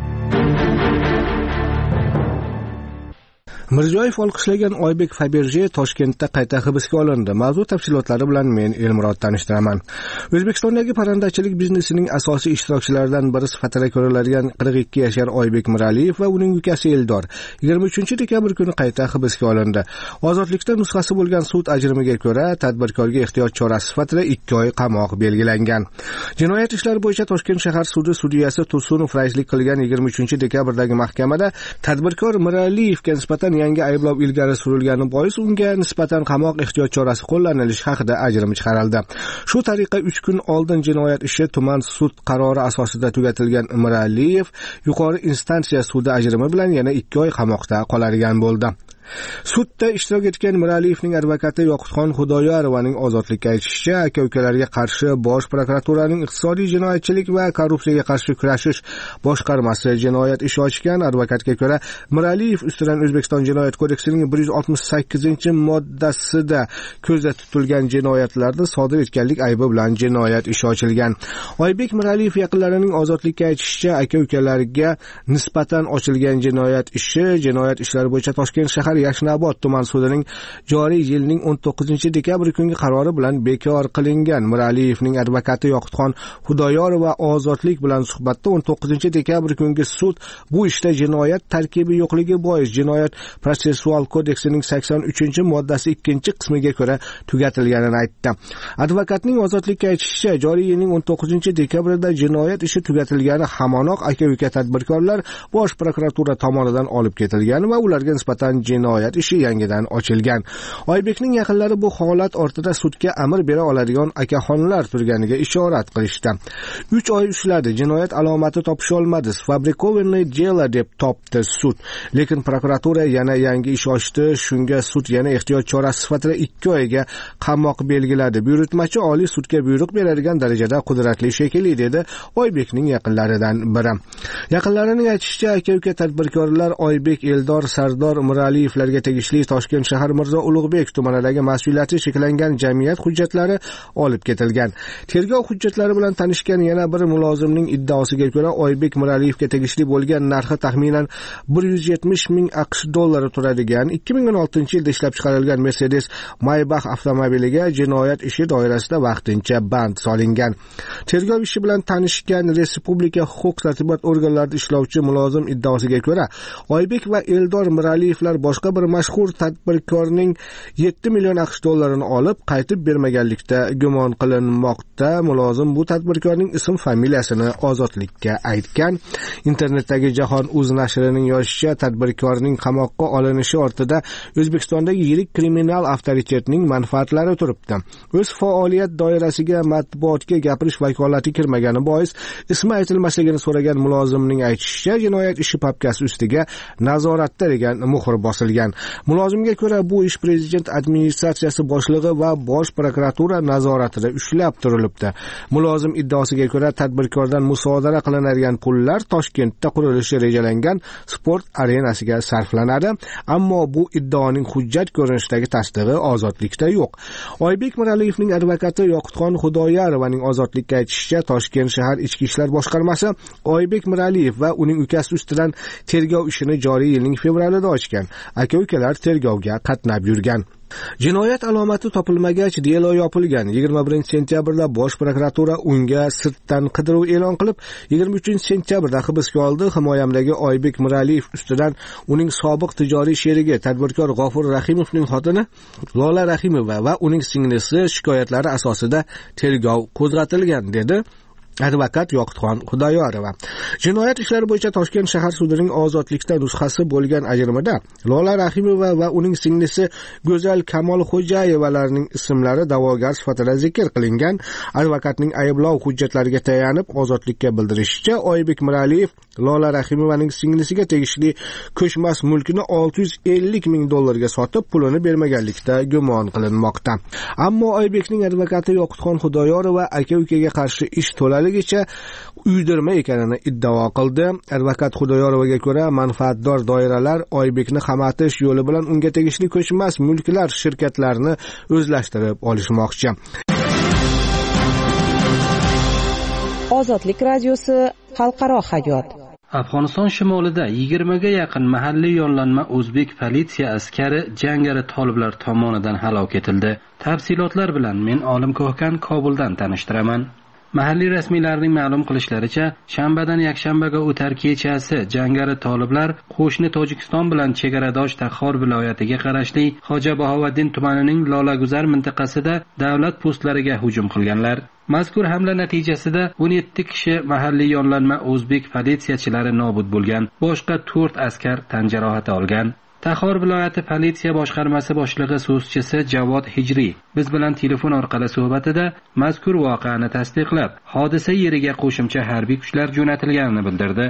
Mirziyoyev olqishlagan Oybek Faberje Toshkentda qayta hibsga olindi. Mavzu tafsilotlari bilan men Elmurod tanishtiraman. O'zbekistondagi parrandachilik biznesining asosiy ishtirokchilaridan biri sifatida ko'riladigan qirq ikki yashar Oybek Miraliyev va uning ukasi Eldor yigirma uchinchi dekabr kuni qayta hibsga olindi. Ozodlikda nusxasi bo'lgan sud ajrimiga ko'ra, tadbirkorga ehtiyot chorasi sifatida ikki oy qamoq belgilangan. Jinoyat ishlari bo'yicha Toshkent shahar sudi sudyasi Tursunov raislik qilgan yigirma uchinchi dekabrdagi mahkamada tadbirkor Miraliyevga nisbatan yangi ayblov ilgari surilgani bois unga nisbatan qamoq ehtiyot chorasi qo'llanilishi haqida ajrim chiqarildi. Shu tariqa uch kun oldin jinoyat ishi tuman sud qarori asosida tugatilgan Miraliyev yuqori instansiya sudi ajrimi bilan yana ikki oy qamoqda qoladigan bo'ldi. Sudda ishtirok etgan Miraliyevning advokati Yoqutxon Xudoyorovaning ozodlikka aytishicha, aka-ukalarga qarshi Bosh prokuraturaning iqtisodiy jinoyatchilik va korrupsiyaga qarshi kurashish boshqarmasi jinoyat ishi ochgan. Advokatga ko'ra, Miraliyev ustidan O'zbekiston Jinoyat kodeksining bir yuz oltmish sakkizinchi moddasida ko'zda tutilgan jinoyatlarni sodir etganlik aybi bilan jinoyat ishi ochilgan. Oybek Miraliyev yaqinlarining ozodlikka aytishicha, aka-ukalarga nisbatan ochilgan jinoyat ishi jinoyat ishlari bo'yicha Toshkent shahar Yashnobod tuman sudining joriy yilning o'n to'qqizinchi dekabr kungi qarori bilan bekor qilingan. Miraliyevning advokati Yoqutxon Xudoyorova ozodlik bilan suhbatda o'n to'qqizinchi dekabr kungi sud bu ishda jinoyat tarkibi yo'qligi bois jinoyat protsessual kodeksining sakson uchinchi moddasi ikkinchi qismiga ko'ra tugatilganini aytdi. Advokatning ozodlikka aytishicha, joriy yilning o'n to'qqizinchi dekabrida jinoyat ishi tugatilgani hamonoq aka-uka tadbirkorlar Bosh prokuratura tomonidan olib ketilgan va ularga nisbatan jinoyat ishi yangidan ochilgan. Oybekning yaqinlari bu holat ortida sudga amr bera oladigan akaxonlar turganiga ishorat qilishdi. uch oy ushladi, jinoyat alomati topisha olmadi. Fabrikovanniy delo deb topdi sud. Lekin prokuratura yana yangi ish ochdi. Shunga sud yana ehtiyot chorasi sifatida ikki oyga qamoq belgiladi. Buyurtmachi oliy sudga buyruq beradigan darajada qudratli shekilli, dedi Oybekning yaqinlaridan biri. Yaqinlarining aytishicha, aka-uka tadbirkorlar Oybek, Eldor, Sardor Miraliyev Miraliyevlarga tegishli Toshkent shahar Mirzo Ulug'bek tumanidagi mas'uliyati cheklangan jamiyat hujjatlari olib ketilgan. Tergov hujjatlari bilan tanishgan yana bir mulozimning iddaosiga ko'ra, Oybek Miraliyevga tegishli bo'lgan narxi taxminan bir yuz yetmish ming AQSh dollari turadigan ikki ming o'n oltinchi yilda ishlab chiqarilgan Mercedes Maybach avtomobiliga jinoyat ishi doirasida vaqtincha band solingan. Tergov ishi bilan tanishgan Respublika huquq-tartibot organlarida ishlovchi mulozim iddaosiga ko'ra, Oybek va Eldor Miraliyevlar boshqa bir mashhur tadbirkorning yetti million AQSh dollarini olib qaytib bermaganlikda gumon qilinmoqda. Mulozim bu tadbirkorning ism familiyasini ozodlikka aytgan. Internetdagi Jahon uz nashrining yozishicha, tadbirkorning qamoqqa olinishi ortida O'zbekistondagi yirik kriminal avtoritetning manfaatlari turibdi. O'z faoliyat doirasiga matbuotga gapirish vakolati kirmagani bois ismi aytilmasligini so'ragan mulozimning aytishicha, jinoyat ishi papkasi ustiga nazoratda degan muhr bosilgan. Mulozimga ko'ra, bu ish prezident administratsiyasi boshlig'i va bosh prokuratura nazoratida ushlab turilibdi. Mulozim iddaosiga ko'ra, tadbirkordan musodara qilinadigan pullar Toshkentda qurilishi rejalangan sport arenasiga sarflanadi, ammo bu iddaoning hujjat ko'rinishidagi tasdig'i ozodlikda yo'q. Oybek Miraliyevning advokati Yoqutxon Xudoyorovaning ozodlikka aytishicha, Toshkent shahar ichki ishlar boshqarmasi Oybek Miraliyev va uning ukasi ustidan tergov ishini joriy yilning fevralida ochgan. Aka-ukalar tergovga qatnab yurgan. Jinoyat alomati topilmagach, delo yopilgan. yigirma birinchi sentyabrda bosh prokuratura unga sirtdan qidiruv e'lon qilib, yigirma uchinchi sentyabrda hibsga oldi. Himoyamdagi Oybek Miraliyev ustidan uning sobiq tijoriy sherigi tadbirkor G'ofur Rahimovning xotini Lola Rahimova va uning singlisi shikoyatlari asosida tergov qo'zg'atilgan, dedi advokat Yoqutxon Xudoyorova. Jinoyat ishlari bo'yicha Toshkent shahar sudining ozodlikda nusxasi bo'lgan ajrimida Lola Rahimova va uning singlisi Go'zal Kamolxo'jayevalarning ismlari da'vogar sifatida zikr qilingan. Advokatning ayblov hujjatlariga tayanib ozodlikka bildirishicha, Oybek Miraliyev Lola Rahimovaning singlisiga tegishli ko'chmas mulkini olti yuz ellik ming dollarga sotib, pulini bermaganlikda gumon qilinmoqda. Ammo Oybekning advokati Yoqutxon Xudoyorova aka-ukaga qarshi ish to'laligicha uydirma ekanini iddao qildi. Advokat Xudoyorovaga ko'ra, manfaatdor doiralar Oybekni qamatish yo'li bilan unga tegishli ko'chmas mulklar shirkatlarini o'zlashtirib olishmoqchi. Ozodlik radiosi xalqaro hayot. Afg'oniston shimolida yigirmaga yaqin mahalliy yollanma o'zbek politsiya askari jangari toliblar tomonidan halok etildi. Tafsilotlar bilan men Olim Ko'hkan Kobuldan tanishtiraman. Mahalliy rasmiylarning ma'lum qilishlaricha, shanbadan yakshanbaga o'tar kechasi jangari toliblar qo'shni Tojikiston bilan chegaradosh Taxor viloyatiga qarashli Xo'ja Bahovaddin tumanining Lolaguzar mintaqasida davlat postlariga hujum qilganlar. Mazkur hamla natijasida o'n yetti kishi mahalliy yollanma o'zbek politsiyachilari nobud bo'lgan, boshqa to'rt askar tan jarohati olgan. Taxor viloyati politsiya boshqarmasi boshlig'i so'zchisi Javod Hijriy biz bilan telefon orqali suhbatida mazkur voqeani tasdiqlab, hodisa yeriga qo'shimcha harbiy kuchlar jo'natilganini bildirdi.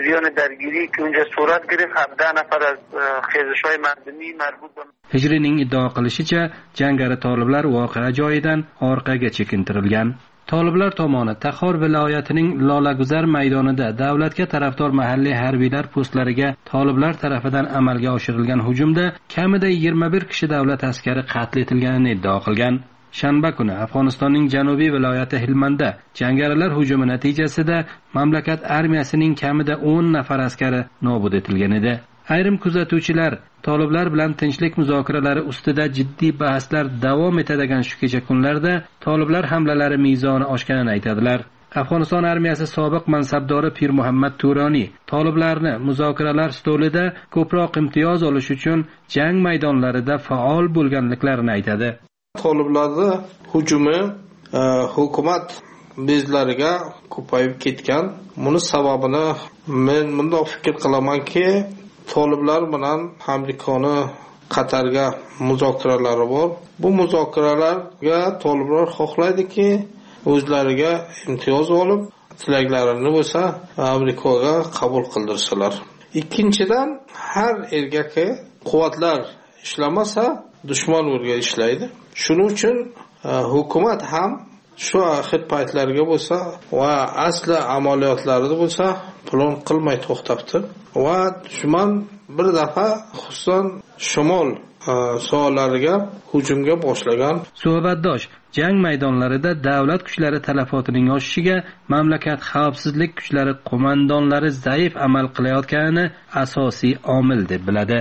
Hijriyning iddao qilishicha, jangari toliblar voqea joyidan orqaga chekintirilgan. Toliblar tomoni Taxor viloyatining Lolaguzar maydonida davlatga tarafdor mahalliy harbiylar postlariga toliblar tarafidan amalga oshirilgan hujumda kamida yigirma bir kishi davlat askari qatl etilganini iddao qilgan. Shanba kuni Afg'onistonning janubiy viloyati Hilmanda jangarilar hujumi natijasida mamlakat armiyasining kamida o'n nafar askari nobud etilgan edi. Ayrim kuzatuvchilar toliblar bilan tinchlik muzokaralari ustida jiddiy bahslar davom etadigan shu kecha kunlarda toliblar hamlalari mezoni oshganini aytadilar. Afg'oniston armiyasi sobiq mansabdori Pir Muhammad Turoniy toliblarni muzokaralar stolida ko'proq imtiyoz olish uchun jang maydonlarida faol bo'lganliklarini aytadi. Toliblarning hujumi e, hukumat bezlariga ko'payib ketgan. Buni sababini men bunday fikr qilamanki, toliblar bilan hamkorlikni Qatarga muzokaralari bor. Bu muzokaralarga toliblar xohlaydiki, o'zlariga imtiyoz olib, tilaklarini bo'lsa Amerikaga qabul qildirsalar. Ikkinchidan, har ergaki quvvatlar ishlamasa, dushman o'rga ishlaydi. Shuning uchun hukumat ham shu axir paytlarga bo'lsa va asli amaliyotlarida bo'lsa plon qilmay to'xtabdi va dushman bir dafa xususan shimol sohalariga hujumga boshlagan. Suhbatdosh jang maydonlarida davlat kuchlari talafotining oshishiga mamlakat xavfsizlik kuchlari qo'mondonlari zaif amal qilayotganini asosiy omil deb biladi.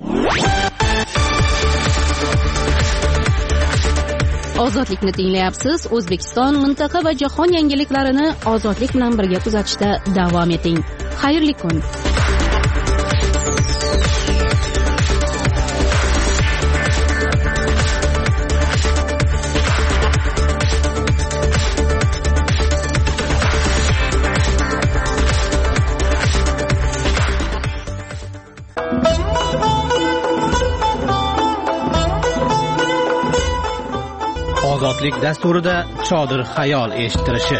Ozodlikni tinglayapsiz. O'zbekiston, mintaqa va jahon yangiliklarini ozodlik bilan birga kuzatishda davom eting. Xayrli kun. Ozodlik dasturida chodir xayol eshittirishi.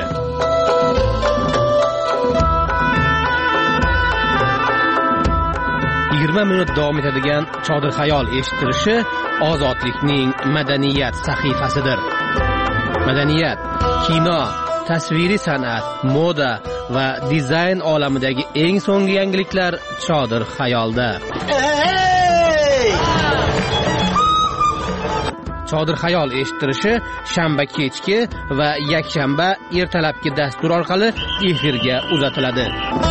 yigirma minut davom etadigan chodir xayol eshittirishi ozodlikning madaniyat sahifasidir. Madaniyat, kino, tasviriy san'at, moda va dizayn olamidagi eng so'nggi yangiliklar chodir xayolda. Chodir xayol eshittirishi shanba kechki va yakshanba ertalabki dastur orqali efirga uzatiladi.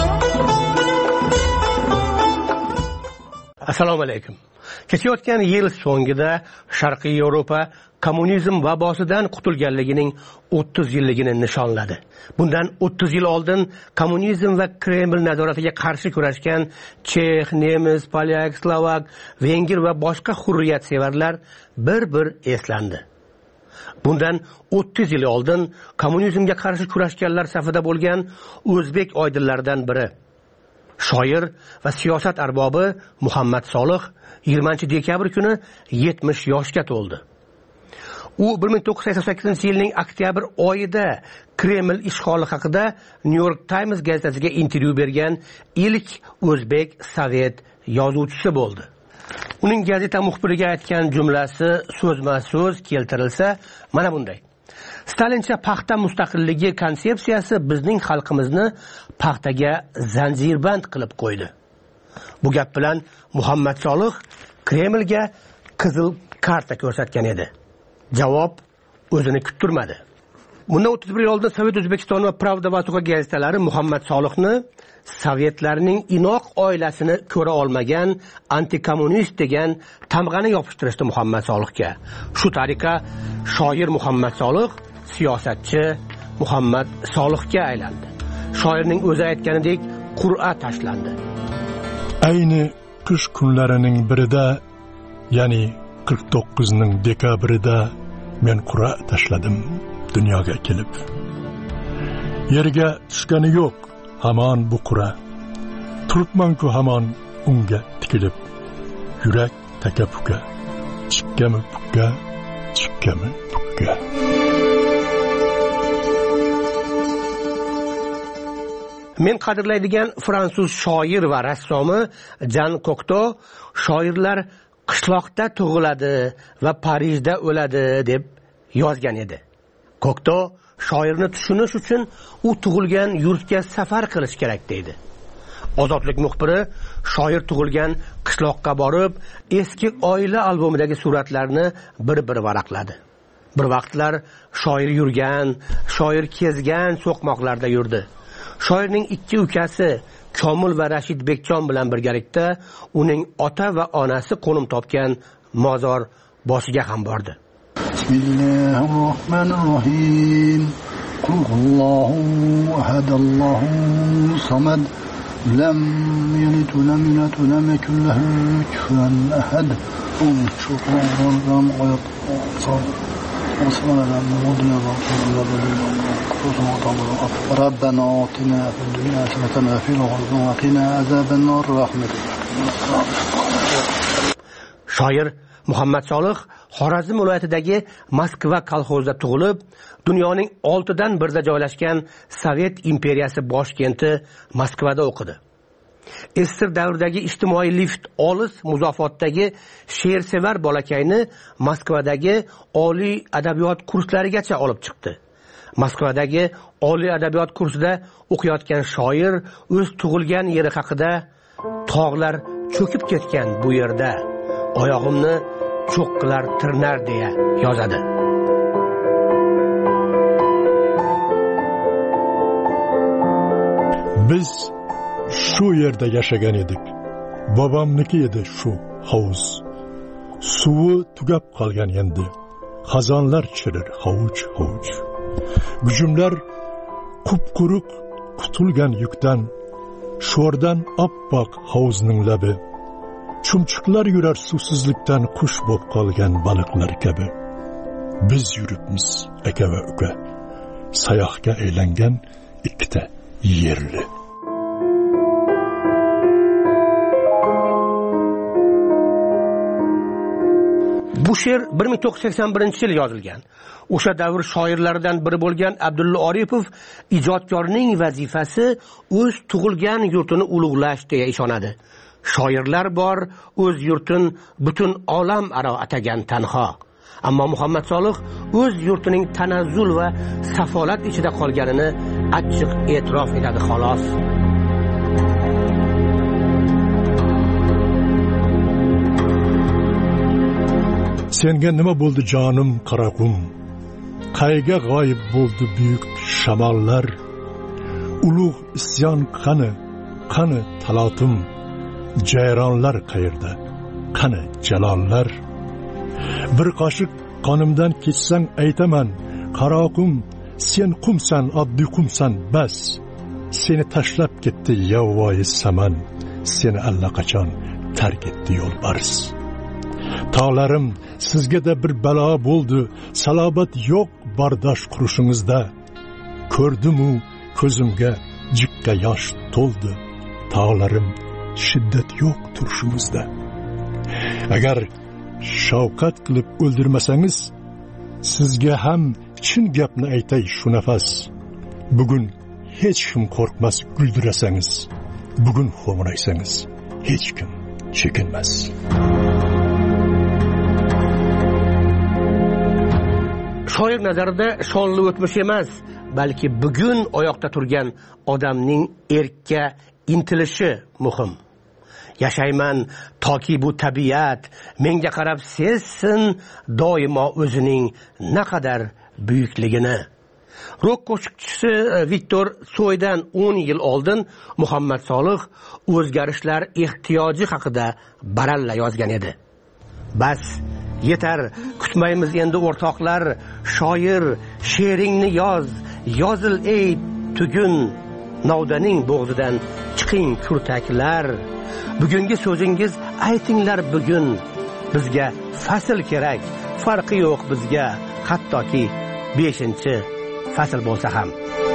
Assalomu alaykum. Kechayotgan yil so'ngida Sharqiy Yevropa kommunizm vabosidan qutulganligining o'ttiz yilligini nishonladi. Bundan o'ttiz yil oldin kommunizm va Kreml nazoratiga qarshi kurashgan Chex, Nemis, Polyak, Slovak, Vengr va boshqa hurriyatsevarlar bir-bir eslandi. Bundan o'ttiz yil oldin kommunizmga qarshi kurashganlar safida bo'lgan o'zbek oydinlaridan biri, shoir va siyosat arbobi Muhammad Solih yigirmanchi dekabr kuni yetmish yoshga to'ldi. U bir ming to'qqiz yuz sakson sakkizinchi yilning oktyabr oyida Kreml ishg'oli haqida New York Times gazetasiga intervyu bergan ilk o'zbek sovet yozuvchisi bo'ldi. Uning gazeta muxbiriga aytgan jumlasi so'zma-so'z keltirilsa, mana bunday: Stalincha paxta mustaqilligi konsepsiyasi bizning xalqimizni paxtaga zanjirband qilib qo'ydi. Bu gap bilan Muhammad Solih Kremlga qizil karta ko'rsatgan edi. Javob o'zini kuttirmadi. Bundan o'ttiz bir yil oldin Sovet O'zbekiston va Pravda va Suqa gazetalari Muhammad Solihni Sovetlarning inoq oilasini ko'ra olmagan antikommunist degan tamg'ani yopishtirishdi Muhammad Solihga. Shu tariqa shoir Muhammad Solih siyosatchi Muhammad Solihga aylandi. Shoirning o'zi aytganidek Qur'a tashlandi. Ayni qish kunlarining birida, ya'ni qirq to'qqizining dekabrida men Qur'a tashladim dunyoga kelib. Yerga tushgani yo'q hamon bu Qur'a. Turibman-ku hamon unga tikilib. Yurak taka-puka, chikkami puka, chikkami puka. Men qadrlaydigan fransuz shoir va rassomi Jean Cocteau shoirlar qishloqda tug'iladi va Parijda o'ladi deb yozgan edi. Cocteau shoirni tushunish uchun u tug'ilgan yurtga safar qilish kerak deydi. Ozodlik muxbiri shoir tug'ilgan qishloqqa borib, eski oila albomidagi suratlarni bir-bir varaqladi. Bir vaqtlar shoir yurgan, shoir kezgan so'qmoqlarda yurdi. Shoirning ikki ukasi Komil va Rashid Bekjon bilan birgalikda uning ota va onasi qo'nim topgan mozor boshiga ham bordi. Bismillahirrohmanirrohim. Qul huvallohu ahad, Allohu samad, lam yalid va lam yulad va lam yakul lahu kufuwan ahad. ربنا آتنا في الدنيا حسنة وفي الآخرة وقنا عذاب النار برحمتك. Shoir Muhammad Solih Xorazm viloyatidagi Moskva kolxozida tug'ilib, dunyoning oltidan birida joylashgan Sovet imperiyasi boshkenti Moskvada o'qidi. Esir davridagi ijtimoiy lift olis muzofotdagi she'rsevar bolakayni Moskvadagi oliy adabiyot kurslarigacha olib chiqdi. Moskvadagi oliy adabiyot kursida o'qiyotgan shoir o'z tug'ilgan yeri haqida tog'lar cho'kib ketgan bu yerda oyog'imni cho'qqilar tirnar deya yozadi. Biz shu yerda yashagan edik. Bobomniki edi shu hovuz. Suvi tugab qolgan endi. Xazonlar chirir hovuch-hovuch. Gujumlar qup-quruq qutulgan yukdan, sho'rdan oppoq hovuzning labi. Chumchuqlar yurar suvsizlikdan qush bo'lib qolgan baliqlar kabi. Biz yuribmiz aka va uka, sayoqqa aylangan ikkita yerli. Bu she'r bir ming to'qqiz yuz sakson birinchi yil yozilgan. O'sha davr shoirlaridan biri bo'lgan Abdulla Oripov ijodkorning vazifasi o'z tug'ilgan yurtini ulug'lash deya ishonadi. Shoirlar bor, o'z yurtin butun olam aro atagan tanho. Ammo Muhammad Solih o'z yurtining tanazzul va safolat ichida qolganini achchiq e'tirof etadi xolos. Senga nima bo'ldi jonim qaraqum? Qayga g'oyib bo'ldi buyuk shamollar? Ulug' isyon qani, qani talotum? Jayronlar qayerda? Qani jalollar? Bir qoshiq qonimdan kechsang aytaman, qaraqum, sen qumsan, oddiy qumsan bas. Seni tashlab ketdi yovvoyi saman, seni allaqachon tark etdi yo'lbars. Tog'larim, sizga da bir balo bo'ldi, salobat yo'q bardosh qurushingizda. Ko'rdim-u ko'zimga jiqqa yosh to'ldi, tog'larim, shiddat yo'q turishingizda. Agar shavqat qilib o'ldirmasangiz, sizga ham chin gapni aytay shu nafas. Bugun hech kim qo'rqmas guldirasangiz, bugun xo'mraysangiz, hech kim chekinmas. Shoir nazarida shonli o'tmish emas, balki bugun oyoqda turgan odamning erkka intilishi muhim. Yashayman toki bu tabiat menga qarab sezsin doimo o'zining naqadar buyukligini. Rock qo'shiqchisi Viktor Soydan o'n yil oldin Muhammad Solih o'zgarishlar ehtiyoji haqida baralla yozgan edi. Bas, yetar, kutmaymiz endi o'rtoqlar, shoir, she'ringni yoz, yozil ey tugun, novdaning bo'g'zidan chiqing kurtaklar. Bugungi so'zingiz aytinglar bugun, bizga fasl kerak, farqi yo'q bizga, hattoki beshinchi fasl bo'lsa ham.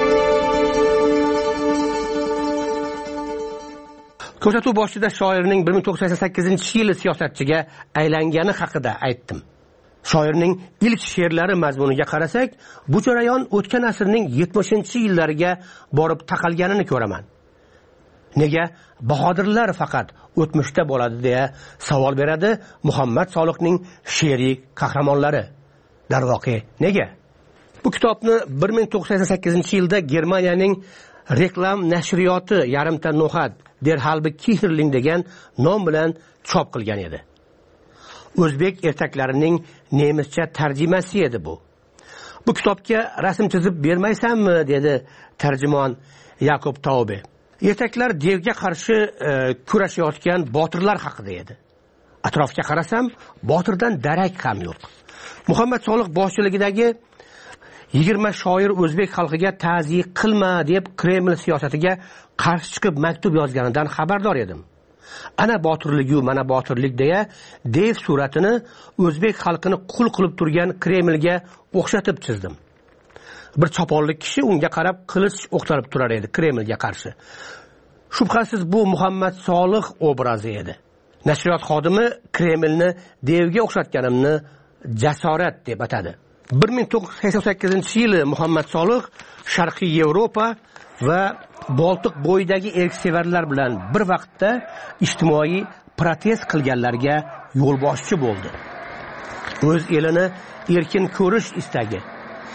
Ko'rsatuv boshida shoirning bir ming to'qqiz yuz sakson sakkizinchi yili siyosatchiga aylangani haqida aytdim. Shoirning ilk she'rlari mazmuniga qarasak, bu jarayon o'tgan asrning yetmishinchi yillariga borib taqalganini ko'raman. Nega bahodirlar faqat o'tmishda bo'ladi deya savol beradi Muhammad Solihning she'riy qahramonlari. Darvoqe, nega? Bu kitobni bir ming to'qqiz yuz sakson sakkizinchi yilda Germaniyaning reklam nashriyoti yarimta no'xat Der halbe Kicherling degan nom bilan chop qilgan edi. O'zbek ertaklarining nemischa tarjimasi edi bu. Bu kitobga rasm chizib bermaysanmi dedi tarjimon Yakob Taube. Ertaklar devga qarshi e, kurashayotgan botirlar haqida edi. Atrofga qarasam, botirdan darak ham yo'q. Muhammad Solih boshchiligidagi yigirma shoir o'zbek xalqiga ta'ziya qilma deb Kreml siyosatiga qarshi chiqib maktub yozganidan xabardor edim. Ana botirlik-yu, mana botirlik deya dev suratini o'zbek xalqini qul qilib turgan Kremlga o'xshatib chizdim. Bir choponli kishi unga qarab qilich o'qtalib turar edi Kremlga qarshi. Shubhasiz bu Muhammad Solih obrazi edi. Nashriyot xodimi Kremlni devga o'xshatganimni jasorat deb atadi. bir ming to'qqiz yuz sakson sakkizinchi yili Muhammad Solih Sharqiy Yevropa va Boltiq bo'yidagi erksevarlar bilan bir vaqtda ijtimoiy protest qilganlarga yo'lboshchi bo'ldi. O'z elini erkin ko'rish istagi,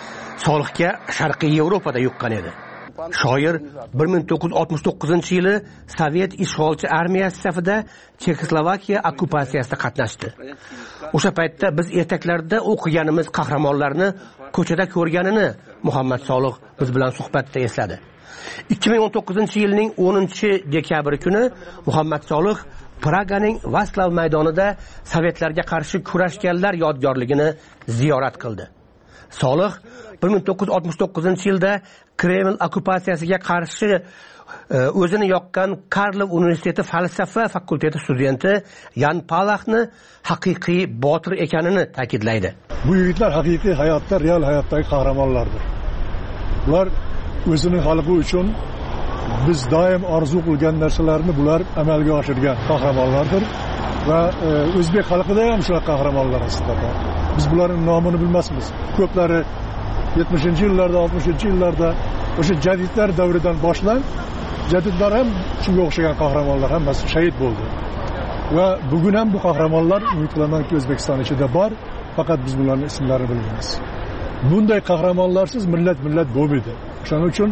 Solihga Sharqiy Yevropada yuqqan edi. Shoir bir ming to'qqiz yuz oltmish to'qqizinchi yili Sovet ishg'olchi armiyasi safida Chekoslovakiya okkupatsiyasida qatnashdi. O'sha paytda biz ertaklarda o'qiganimiz qahramonlarni ko'chada ko'rganini Muhammad Solih biz bilan suhbatda esladi. ikki ming o'n to'qqizinchi yilning o'ninchi dekabr kuni Muhammad Solih Praganing Vaslav maydonida sovetlarga qarshi kurashganlar yodgorligini ziyorat qildi. Solih bir ming to'qqiz yuz oltmish to'qqizinchi yilda Kreml okkupatsiyasiga qarshi o'zini yoqqan Karlov universiteti falsafa fakulteti studenti Yan Palachni haqiqiy botir ekanini ta'kidlaydi. Bu yigitlar haqiqiy hayotda, real hayotdagi qahramonlardir. Ular o'zining xalqi uchun biz doim orzu qilgan narsalarni bular amalga oshirgan qahramonlardir va o'zbek xalqida ham shunaqa qahramonlar aslida. Biz bularning nomini bilmasmiz. Ko'plari yetmishinchi yillarda, oltmishinchi yillarda o'sha jadidlar davridan boshlab jadidlar ham shunga o'xshagan qahramonlar hammasi shahid bo'ldi. Va bugun ham bu qahramonlar umid qilamanki O'zbekiston ichida bor, faqat biz bularning ismlarini bilmaymiz. Bunday qahramonlarsiz millat millat bo'lmaydi. Shuning uchun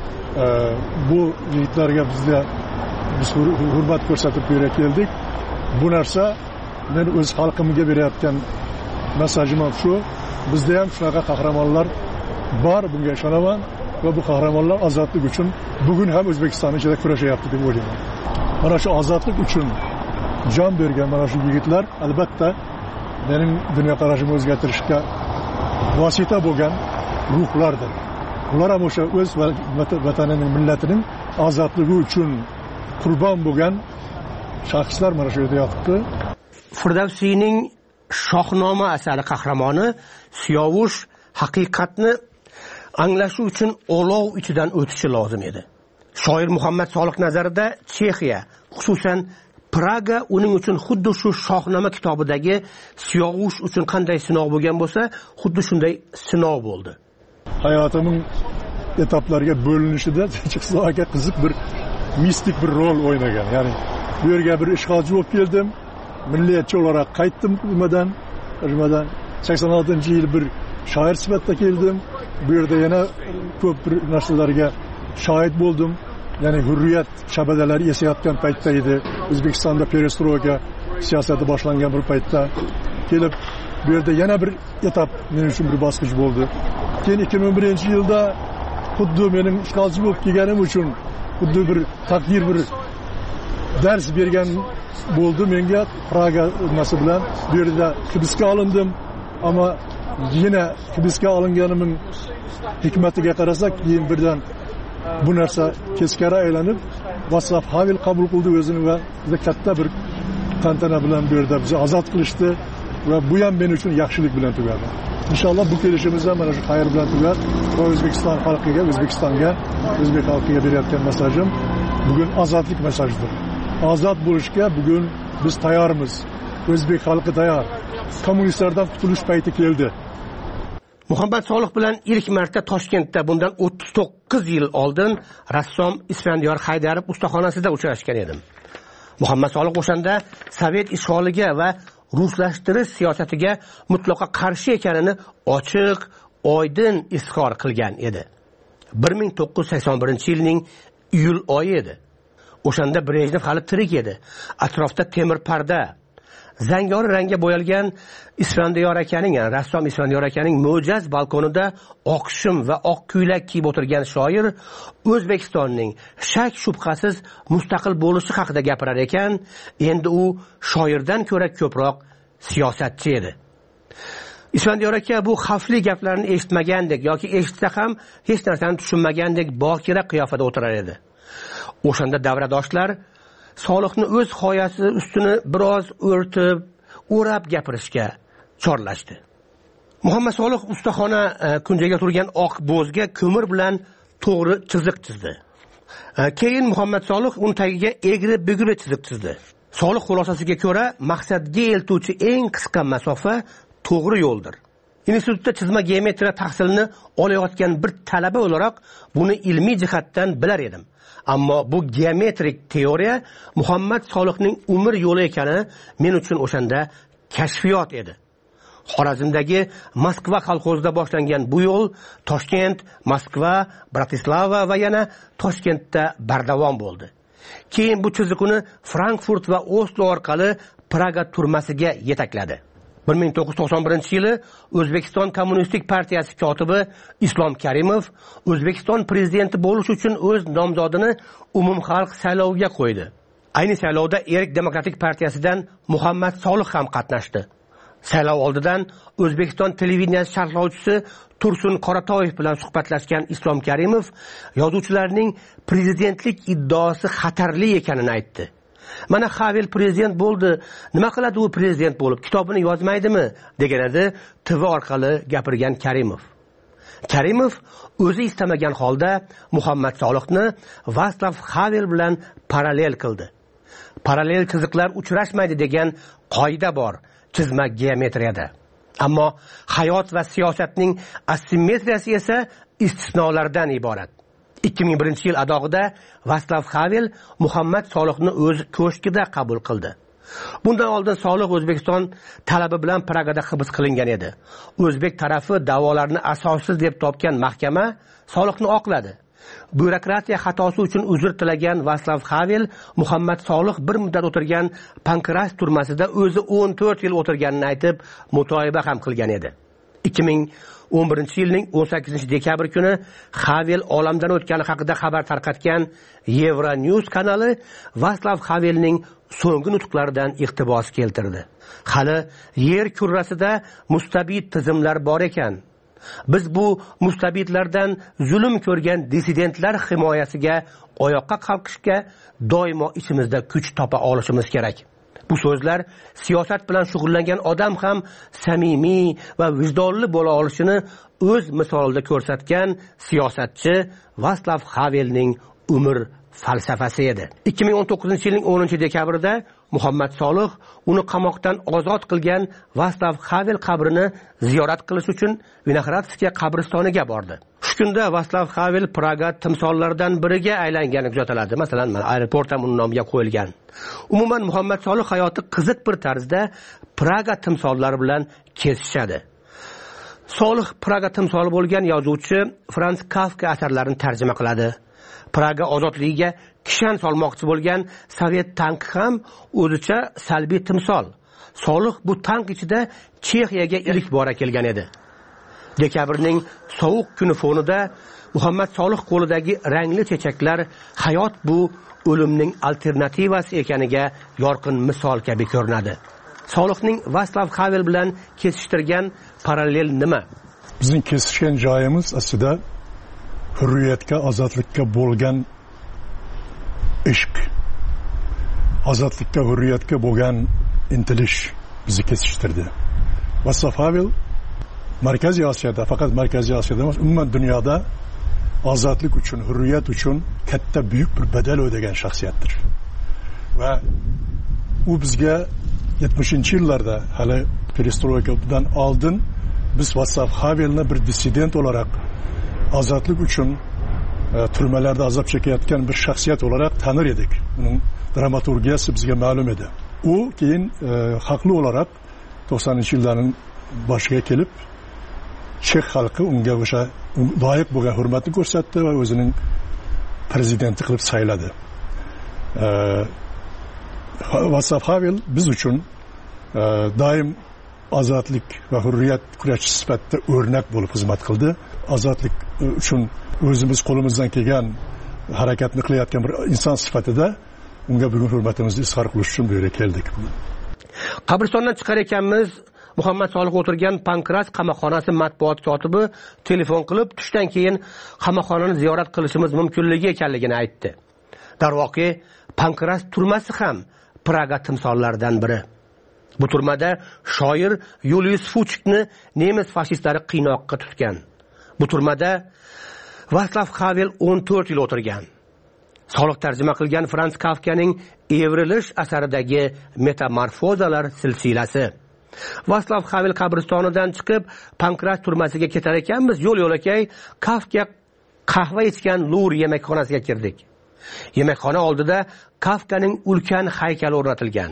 bu yigitlarga bizga biz hurmat ko'rsatib bera keldik. Bu narsa men o'z xalqimga berayotgan mesajim ham shu. Bizda ham shunaqa qahramonlar bor, bunga ishonaman va bu qahramonlar ozodlik uchun bugun ham O'zbekiston ichida kurashyapti deb o'ylayman. Mana shu ozodlik uchun jon bergan mana shu yigitlar albatta mening dunyoqarashimni o'zgartirishga vosita bo'lgan ruhlardir. Ular ham o'sha o'z vatanining, millatining ozodligi uchun qurbon bo'lgan shaxslar mana shu yerda yotibdi. Firdavsiyning Shohnoma asari qahramoni Siyovush haqiqatni anglashi uchun olov ichidan o'tishi lozim edi. Shoir Muhammad Solih nazarida Chexiya, xususan Praga uning uchun xuddi shu Shohnoma kitobidagi Siyovush uchun qanday sinov bo'lgan bo'lsa, xuddi shunday sinov bo'ldi. Hayotimning etaplariga bo'linishida Chexoslovakiya qiziq bir mistik bir rol o'ynagan. Ya'ni bu yerga bir ishg'olchi bo'lib keldim, milliyatchi olarak qaytdim nimadan, nimadan sakson oltinchi yil bir shoir sifatida keldim. Bu yerda yana ko'p bir narsalarga shohid bo'ldim. Ya'ni hurriyat shabadalari esayotgan paytda edi. O'zbekistonda perestroika siyosati boshlangan bir paytda kelib bu yerda yana bir etap men uchun bir bosqich bo'ldi. Keyin ikki ming birinchi yilda xuddi mening ishg'olchi bo'lib kelganim uchun xuddi bir taqdir bir dars bergan bo'ldi menga Praga nimasi bilan. Bu yerda hibsga olindim, ammo yana hibsga olinganimning hikmatiga qarasak, keyin birdan bu narsa teskari aylanib Vaslav Havel qabul qildi o'zini va juda katta bir tantana bilan bu yerda bizni ozod qilishdi va bu ham men uchun yaxshilik bilan tugadi. Inshaalloh bu kelishimiz ham mana shu xayr bilan tugadi va O'zbekiston xalqiga, O'zbekistonga, o'zbek xalqiga berayotgan mesajim bugun ozodlik mesajidir. Ozod bo'lishga bugun biz tayyormiz. O'zbek xalqi tayyor. Kommunistlardan qutulish payti keldi. Muhammad Solih bilan ilk marta Toshkentda bundan o'ttiz to'qqiz yil oldin rassom Isfandiyor Haydarov ustaxonasida uchrashgan edim. Muhammad Solih o'shanda Sovet ishg'oliga va ruslashtirish siyosatiga mutlaqo qarshi ekanini ochiq, oydin izhor qilgan edi. bir ming to'qqiz yuz sakson birinchi yilning iyul oyi edi. O'shanda Brejnev hali tirik edi. Atrofda temir parda, zangori rangga bo'yalgan Isfandiyor akaning, ya'ni rassom Isfandiyor akaning mo'jaz balkonida oq shim va oq ko'ylak kiyib o'tirgan shoir O'zbekistonning shak shubhasiz mustaqil bo'lishi haqida gapirar ekan, endi u shoirdan ko'ra ko'proq siyosatchi edi. Isfandiyor aka bu xavfli gaplarni eshitmagandek yoki eshitsa ham hech narsani tushunmagandek bokira qiyofada o'tirar edi. O'shanda davradoshlar Solihni o'z g'oyasi ustini biroz o'rtib, o'rab gapirishga chorlashdi. Muhammad Solih ustaxona kunjaga turgan oq bo'zga ko'mir bilan to'g'ri chiziq chizdi. Keyin Muhammad Solih uni tagiga egri-bugri chiziq chizdi. Solih xulosasiga ko'ra, maqsadga eltuvchi eng qisqa masofa to'g'ri yo'ldir. Institutda chizma geometriya tahsilini olayotgan bir talaba o'laroq buni ilmiy jihatdan bilar edim. Ammo bu geometrik teoriya Muhammad Solihning umr yo'li ekani men uchun o'shanda kashfiyot edi. Xorazmdagi Moskva kolxozida boshlangan bu yo'l Toshkent, Moskva, Bratislava va yana Toshkentda bardavom bo'ldi. Keyin bu chiziqni Frankfurt va Oslo orqali Praga turmasiga yetakladi. bir ming to'qqiz yuz to'qson birinchi yili O'zbekiston Kommunistik partiyasi kotibi Islom Karimov O'zbekiston prezidenti bo'lish uchun o'z nomzodini umumxalq sayloviga qo'ydi. Ayni saylovda Erk Demokratik partiyasidan Muhammad Solih ham qatnashdi. Saylov oldidan O'zbekiston televideniyasi sharhlovchisi Tursun Qoratoyev bilan suhbatlashgan Islom Karimov yozuvchilarning prezidentlik iddaosi xatarli ekanini aytdi. Mana Havel prezident bo'ldi, nima qiladi u prezident bo'lib, kitobini yozmaydimi degan edi T V orqali gapirgan Karimov. Karimov o'zi istamagan holda Muhammad Solihni Václav Havel bilan parallel qildi. Parallel chiziqlar uchrashmaydi degan qoida bor chizma geometriyada. Ammo hayot va siyosatning asimmetriyasi esa istisnolardan iborat. ikki ming birinchi yil adog'ida Václav Havel Muhammad Solihni o'z ko'shkida qabul qildi. Bundan oldin Solih O'zbekiston talabi bilan Pragada hibs qilingan edi. O'zbek tarafi da'volarni asossiz deb topgan mahkama Solihni oqladi. Byurokratiya xatosi uchun uzr tilagan Václav Havel Muhammad Solih bir muddat o'tirgan Pankras turmasida o'zi o'n to'rt yil o'tirganini aytib, mutoyiba ham qilgan edi. ikki ming o'n birinchi yilning o'n sakkizinchi dekabr kuni Havel olamdan o'tgani haqida xabar tarqatgan Euronews kanali Václav Havelning so'nggi nutqlaridan iqtibos keltirdi. Hali yer kurrasida mustabid tizimlar bor ekan. Biz bu mustabidlardan zulm ko'rgan dissidentlar himoyasiga oyoqqa qalqishga doimo ichimizda kuch topa olishimiz kerak. Bu so'zlar siyosat bilan shug'ullangan odam ham samimiy va vijdonli bo'la olishini o'z misolida ko'rsatgan siyosatchi Václav Havelning umr falsafasi edi. ikki ming o'n to'qqizinchi yilning o'ninchi dekabrida Muhammad Solih uni qamoqdan ozod qilgan Václav Havel qabrini ziyorat qilish uchun Vinohradskiy qabristoniga bordi. Shu kunda Václav Havel Praga timsollaridan biriga aylangani kuzatiladi. Masalan, aeroport ham uning nomiga qo'yilgan. Umuman Muhammad Solih hayoti qiziq bir tarzda Praga timsollari bilan kesishadi. Solih Praga timsoli bo'lgan yozuvchi Franz Kafka asarlarini tarjima qiladi. Praga ozodligiga kishan solmoqchi bo'lgan Sovet tanki ham o'zicha salbiy timsol. Solih bu tank ichida Chexiyaga ilk bora kelgan edi. Dekabrning sovuq kuni fonida Muhammad Solih qo'lidagi rangli chechaklar hayot bu o'limning alternativasi ekaniga yorqin misol kabi ko'rinadi. Solihning Václav Havel bilan kesishtirgan parallel nima? Bizning kesishgan joyimiz aslida hurriyatga, ozodlikka bo'lgan ishq, ozodlikka, hurriyatga bo'lgan intilish bizni kesishtirdi. Václav Havel Markaziy Osiyoda, faqat Markaziy Osiyoda emas, umuman dunyoda ozodlik uchun, hurriyat uchun katta buyuk bir badal o'tagan shaxsiyatdir. Va u bizga yetmishinchi yillarda hali perestroykadan oldin biz Václav Havelni bir dissident olarak ozodlik uchun e, turmalarda azob chekayotgan bir shaxsiyat olarak tanir edik. Uning dramaturgiyasi bizga ma'lum edi. U keyin e, haqli olarak to'qsoninchi yillarning boshiga kelib Chex xalqi unga o'sha loyiq bo'lgan hurmatni ko'rsatdi va o'zining prezidenti qilib sayladi. E, Václav Havel biz uchun e, doim ozodlik va hurriyat kurashchisi sifatida o'rnak bo'lib xizmat qildi. Ozodlik uchun o'zimiz qo'limizdan kelgan harakatni qilayotgan bir inson sifatida unga bugun hurmatimizni izhor qilish uchun bu yerga keldik. Qabristondan chiqar ekanmiz, Muhammad Solih o'tirgan Pankras qamoqxonasi matbuot kotibi telefon qilib, tushdan keyin qamoqxonani ziyorat qilishimiz mumkinligi ekanligini aytdi. Darvoqe, Pankras turmasi ham Praga timsollaridan biri. Bu turmada shoir Yulius Fuchikni nemis fashistlari qiynoqqa tutgan. Bu turmada Václav Havel o'n to'rt yil o'tirgan. Solih tarjima qilgan Franz Kafkaning Evrilish asaridagi metamorfozalar silsilasi. Václav Havel qabristonidan chiqib Pankras turmasiga ketar ekanmiz, yo'l-yo'lakay Kafka qahva ichgan Lur yemakxonasiga kirdik. Yemekxona oldida Kafkaning ulkan haykali o'rnatilgan.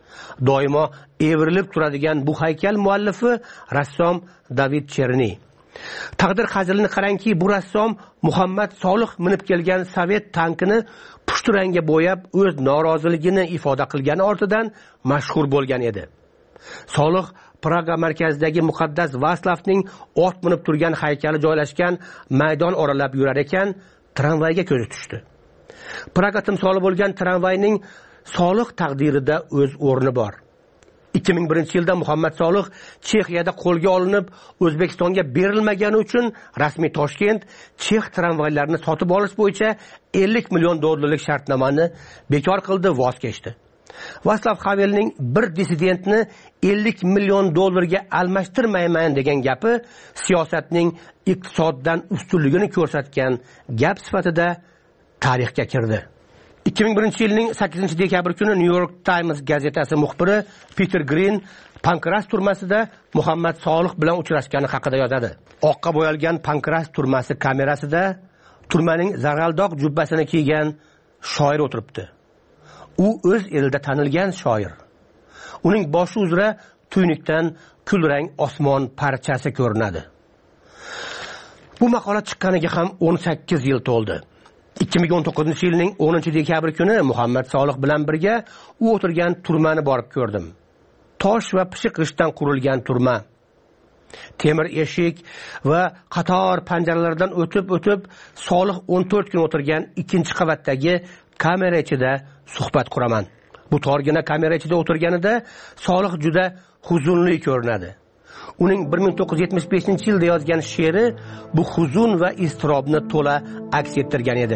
Doimo evrilib turadigan bu haykal muallifi rassom David Cherny. Taqdir hazilini qarangki, bu rassom Muhammad Solih minib kelgan Sovet tankini pushti rangga bo'yab o'z noroziligini ifoda qilgani ortidan mashhur bo'lgan edi. Solih Praga markazidagi muqaddas Vaslavning ot minib turgan haykali joylashgan maydon oralab yurar ekan, tramvayga ko'zi tushdi. Praga timsoli bo'lgan tramvayning Solih taqdirida o'z o'rni bor. ikki ming birinchi yilda Muhammad Solih Chexiyada qo'lga olinib, O'zbekistonga berilmagani uchun rasmiy Toshkent Chex tramvaylarini sotib olish bo'yicha ellik million dollarlik shartnomani bekor qildi, voz kechdi. Vaslav Havelning bir dissidentni ellik million dollarga almashtirmayman degan gapi siyosatning iqtisoddan ustunligini ko'rsatgan gap sifatida tarixga kirdi. ikki ming birinchi yilning sakkizinchi dekabr kuni New York Times gazetasi muxbiri Peter Green Pankras turmasida Muhammad Solih bilan uchrashgani haqida yozadi. Oqqa bo'yalgan Pankras turmasi kamerasida turmaning zaraldoq jubbasini kiygan shoir o'tiribdi. U o'z elida tanilgan shoir. Uning boshi uzra tuynukdan kulrang osmon parchasi ko'rinadi. Bu maqola chiqqaniga ham o'n sakkiz yil to'ldi. ikki ming o'n to'qqizinchi yilning o'ninchi dekabr kuni Muhammad Solih bilan birga u o'tirgan turmani borib ko'rdim. Tosh va pishiq g'ishtdan qurilgan turma. Temir eshik va qator panjaralardan o'tib o'tib Solih o'n to'rt kun o'tirgan ikkinchi qavatdagi kamera ichida suhbat quraman. Bu torgina kamera ichida o'tirganida Solih juda huzunli ko'rinadi. Uning bir ming to'qqiz yuz yetmish beshinchi yilda yozgan she'ri bu huzun va iztirobni to'la aks ettirgan edi.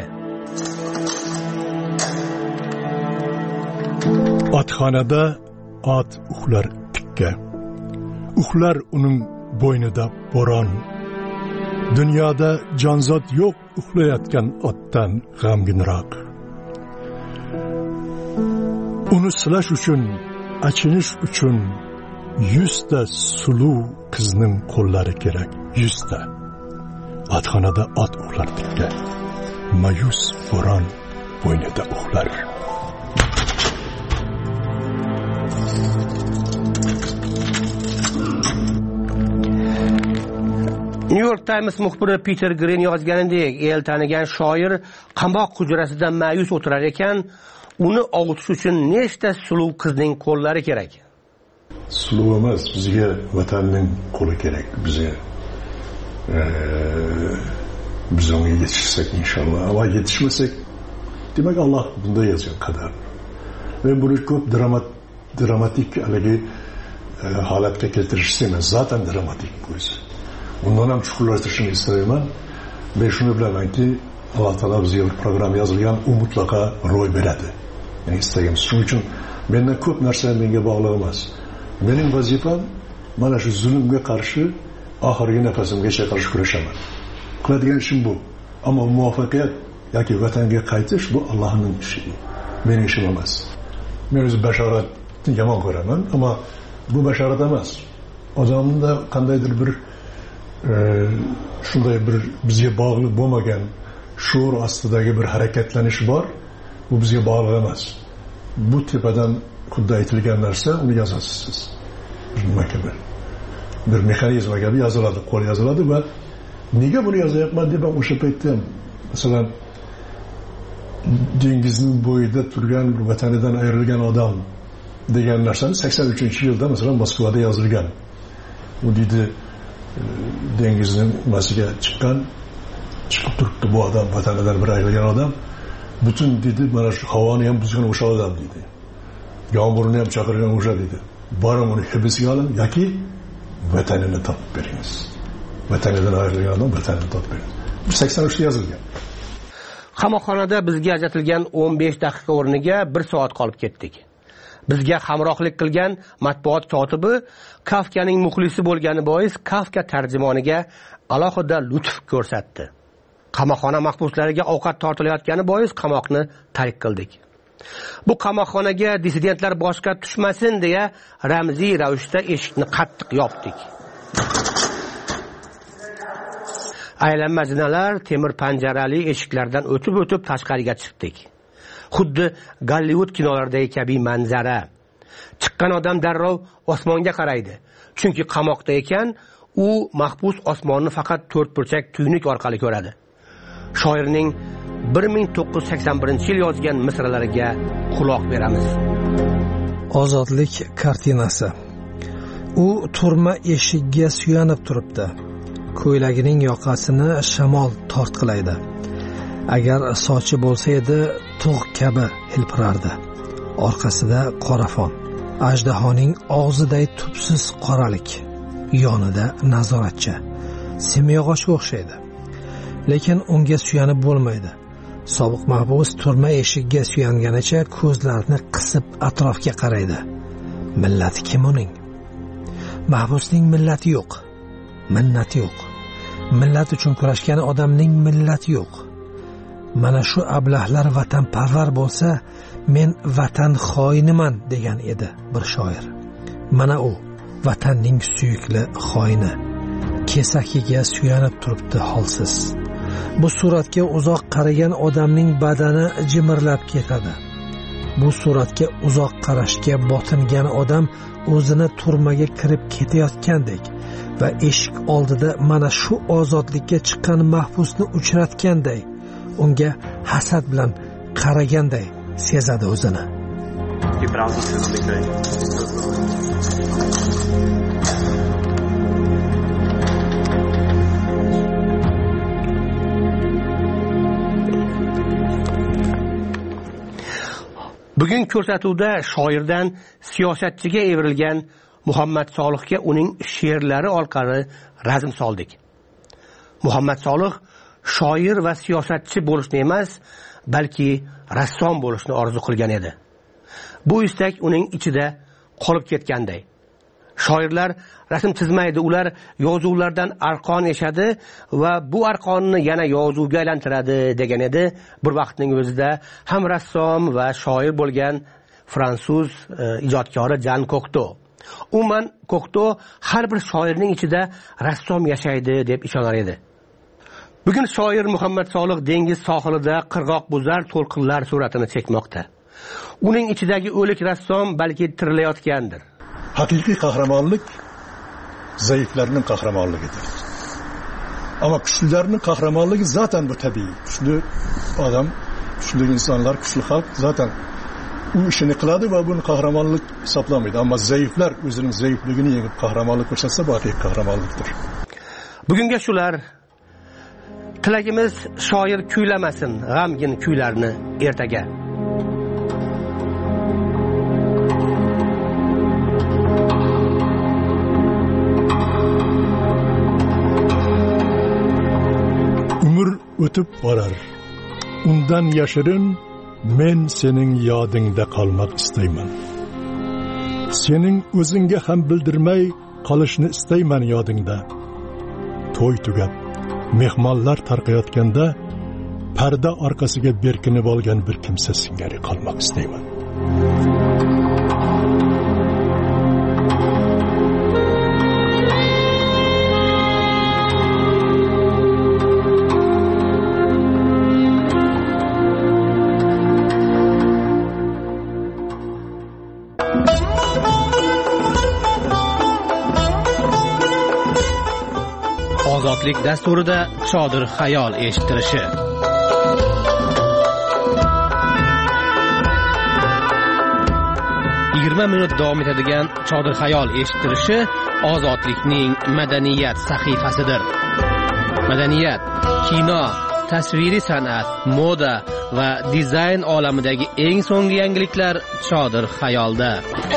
Otxonada ot uxlar tikka. Uxlar uning bo'ynida bo'ron. Dunyoda jonzot yo'q uxlayotgan otdan g'amginroq. Uni silash uchun, achinish uchun yuzta suluv qizning qo'llari kerak, yuzta. Otxonada ot uxlar tikka. Mayus bo'ron bo'ynida uxlar. New York Times muxbiri Peter Green yozganidek, el tanigan shoir qamoq hujrasida ma'yus o'tirar ekan, uni ovutish uchun nechta suluv qizning qo'llari kerak? Suluv emas, bizga vatanning qo'li kerak, bizga. Biz unga yetishsak inshaalloh, va yetishmasak, demak Alloh bunda yozgan qadar. Men buni ko'p dramat dramatik haligi holatga keltirishsa emas, zaten dramatik bu o'zi. Undan ham chuqurlashtirishni istayman. Men shuni bilamanki, Alloh taolo bizga bir program yozilgan, u mutlaqo ro'y beradi. Men istagim. Shuning uchun mendan ko'p narsa menga bog'liq emas. Mening vazifam mana shu zulmga qarshi oxirgi nafasimgacha qarshi kurashaman. Qiladigan ishim bu. Ammo muvaffaqiyat yoki vatanga qaytish bu Allohning ishi. Mening ishim emas. Men o'z bashoratni yomon ko'raman, ammo bu bashorat emas. Odamda qandaydir bir shunday bir bizga bog'liq bo'lmagan shuur ostidagi bir harakatlanish bor, bu bizga bog'liq emas. Bu tepadan xuddi aytilgan narsa, uni yozasiz siz. Nima kabi bir mexanizm kabi yoziladi, qo'l yoziladi va nega buni yozyapman deb ham o'sha paytda ham, masalan, dengizning bo'yida turgan vatanidan ayrilgan odam degan narsani sakson uchinchi yilda masalan Moskvada yozilgan. U deydi, dengizning masiga chiqqan, chiqib turibdi bu odam, vatanidan bir ayrilgan odam, butun dedi mana shu havoni ham buzgan o'sha odam dedi. Yomg'irni ham chaqirgan o'sha dedi. Boring uni hibsga oling yoki vatanini topib beringiz. Vatanidan ayrilgan odam vatanini topib beringiz. Bu sakson uchda yozilgan. Qamoqxonada bizga ajratilgan o'n besh daqiqa o'rniga bir soat qolib ketdik. Bizga hamrohlik qilgan matbuot kotibi Kafkaning muxlisi bo'lgani bois Kafka tarjimoniga alohida lutf ko'rsatdi. Qamoqxona mahbuslariga ovqat tortilayotgani bois qamoqni tark qildik. Bu qamoqxonaga dissidentlar boshqa tushmasin deya ramziy ravishda eshikni qattiq yopdik. Aylanma zinalar temir panjarali eshiklardan o'tib o'tib tashqariga chiqdik. Xuddi Gollivud kinolaridagi kabi manzara. Chiqqan odam darrov osmonga qaraydi. Chunki qamoqda ekan, u mahbus osmonni faqat to'rtburchak tuynuk orqali ko'radi. Shoirning bir ming to'qqiz yuz sakson birinchi yil yozgan misralariga quloq beramiz. Ozodlik kartinasi. U turma eshigiga suyanib turibdi. Ko'ylagining yoqasini shamol tortqilaydi. Agar sochi bo'lsa edi, tug' kabi hilpirardi. Orqasida qorafon, ajdahoning og'ziday tubsiz qoralik, yonida nazoratchi. Simyog'ochga o'xshaydi. Lekin unga suyanib bo'lmaydi. Sobiq mahbus turma eshigiga suyanganicha ko'zlarini qisib atrofga qaraydi. Millati kim uning? Mahbusning millati yo'q, minnati yo'q. Millat uchun kurashgan odamning millati yo'q. Mana shu ablahlar vatanparvar bo'lsa, men vatan xoiniman degan edi bir shoir. Mana u vatanning suyukli xoini. Kesakiga suyanib turibdi holsiz. Bu suratga uzoq qaragan odamning badani jimirlab ketadi. Bu suratga uzoq qarashga botingan odam o'zini turmaga kirib ketayotgandek va eshik oldida mana shu ozodlikka chiqqan mahbusni uchratganday, unga hasad bilan qaraganday sezadi o'zini. Bugun ko'rsatuvda shoirdan siyosatchiga evrilgan Muhammad Solihga uning she'rlari orqali razm soldik. Muhammad Solih shoir va siyosatchi bo'lishni emas, balki rassom bo'lishni orzu qilgan edi. Bu istak uning ichida qolib ketganday. Shoirlar rasm chizmaydi, ular yozuvlardan arqon yashadi va bu arqonni yana yozuvga aylantiradi degan edi. Bir vaqtning o'zida ham rassom va shoir bo'lgan fransuz e, ijodkori Jan Cocteau. Umuman Cocteau har bir shoirning ichida rassom yashaydi deb ishonar edi. Bugun shoir Muhammad Solih dengiz sohilida qirg'oq buzar to'lqinlar suratini chekmoqda. Uning ichidagi o'lik rassom balki tirilayotgandir. Haqiqiy qahramonlik zaiflarning qahramonligidir. Ammo kuchlilarning qahramonligi zaten bu tabiiy. Kuchli odam, kuchli insonlar, kuchli xalq zaten u ishini qiladi va buni qahramonlik hisoblamaydi. Ammo zaiflar o'zining zaifligini yengib qahramonlik ko'rsatsa, bu haqiqiy qahramonlikdir. Bugunga shular. Tilagimiz shoir kuylamasin g'amgin kuylarni ertaga. Umr o'tib borar. Undan yashirin men sening yodingda qolmoq istayman. Sening o'zingga ham bildirmay qolishni istayman yodingda. To'y tugab, mehmonlar tarqayotganda parda orqasiga berkinib olgan bir kimsa singari qolmoq istayman. Ozodlik dasturida Chodir xayol eshittirishi. yigirma minut davom etadigan Chodir xayol eshittirishi Ozodlikning madaniyat sahifasidir. Madaniyat, kino, tasviriy san'at, moda va dizayn olamidagi eng so'nggi yangiliklar Chodir xayolda.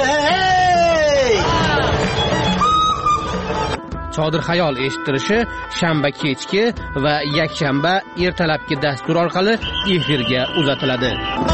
Chodir xayol eshittirishi shanba kechki va yakshanba ertalabki dastur orqali efirga uzatiladi.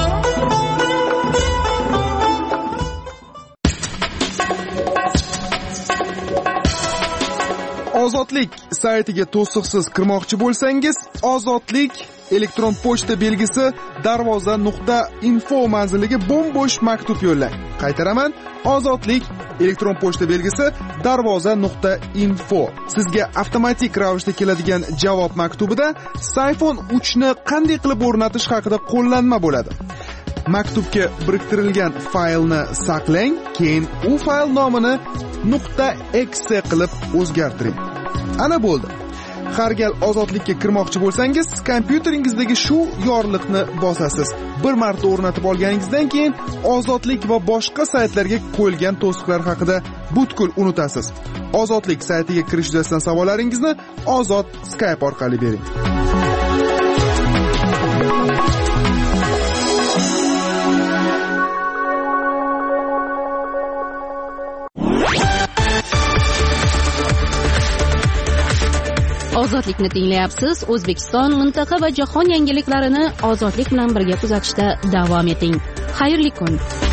Ozodlik saytiga to'siqsiz kirmoqchi bo'lsangiz, Ozodlik elektron pochta belgisi darvoza nuqta info manziliga bo'm-bo'sh maktub yo'llang. Qaytaraman, Ozodlik elektron pochta belgisi darvoza nuqta info. Sizga avtomatik ravishda keladigan javob maktubida iPhone uch ni qanday qilib o'rnatish haqida qo'llanma bo'ladi. maktubga biriktirilgan faylni saqlang, keyin u fayl nomini .exe qilib o'zgartiring. Ana bo'ldi. Har gal ozodlikka kirmoqchi bo'lsangiz, kompyuteringizga shu yorliqni bosasiz. Bir marta o'rnatib olganingizdan keyin ozodlik va boshqa saytlarga qo'yilgan to'siqlar haqida butkul unutasiz. Ozodlik saytiga kirish yuzasidan savollaringizni Ozod Skype orqali bering. Ozodlikni tinglayapsiz. O'zbekiston, mintaqa va jahon yangiliklarini ozodlik bilan birga kuzatishda davom eting. Xayrli kun.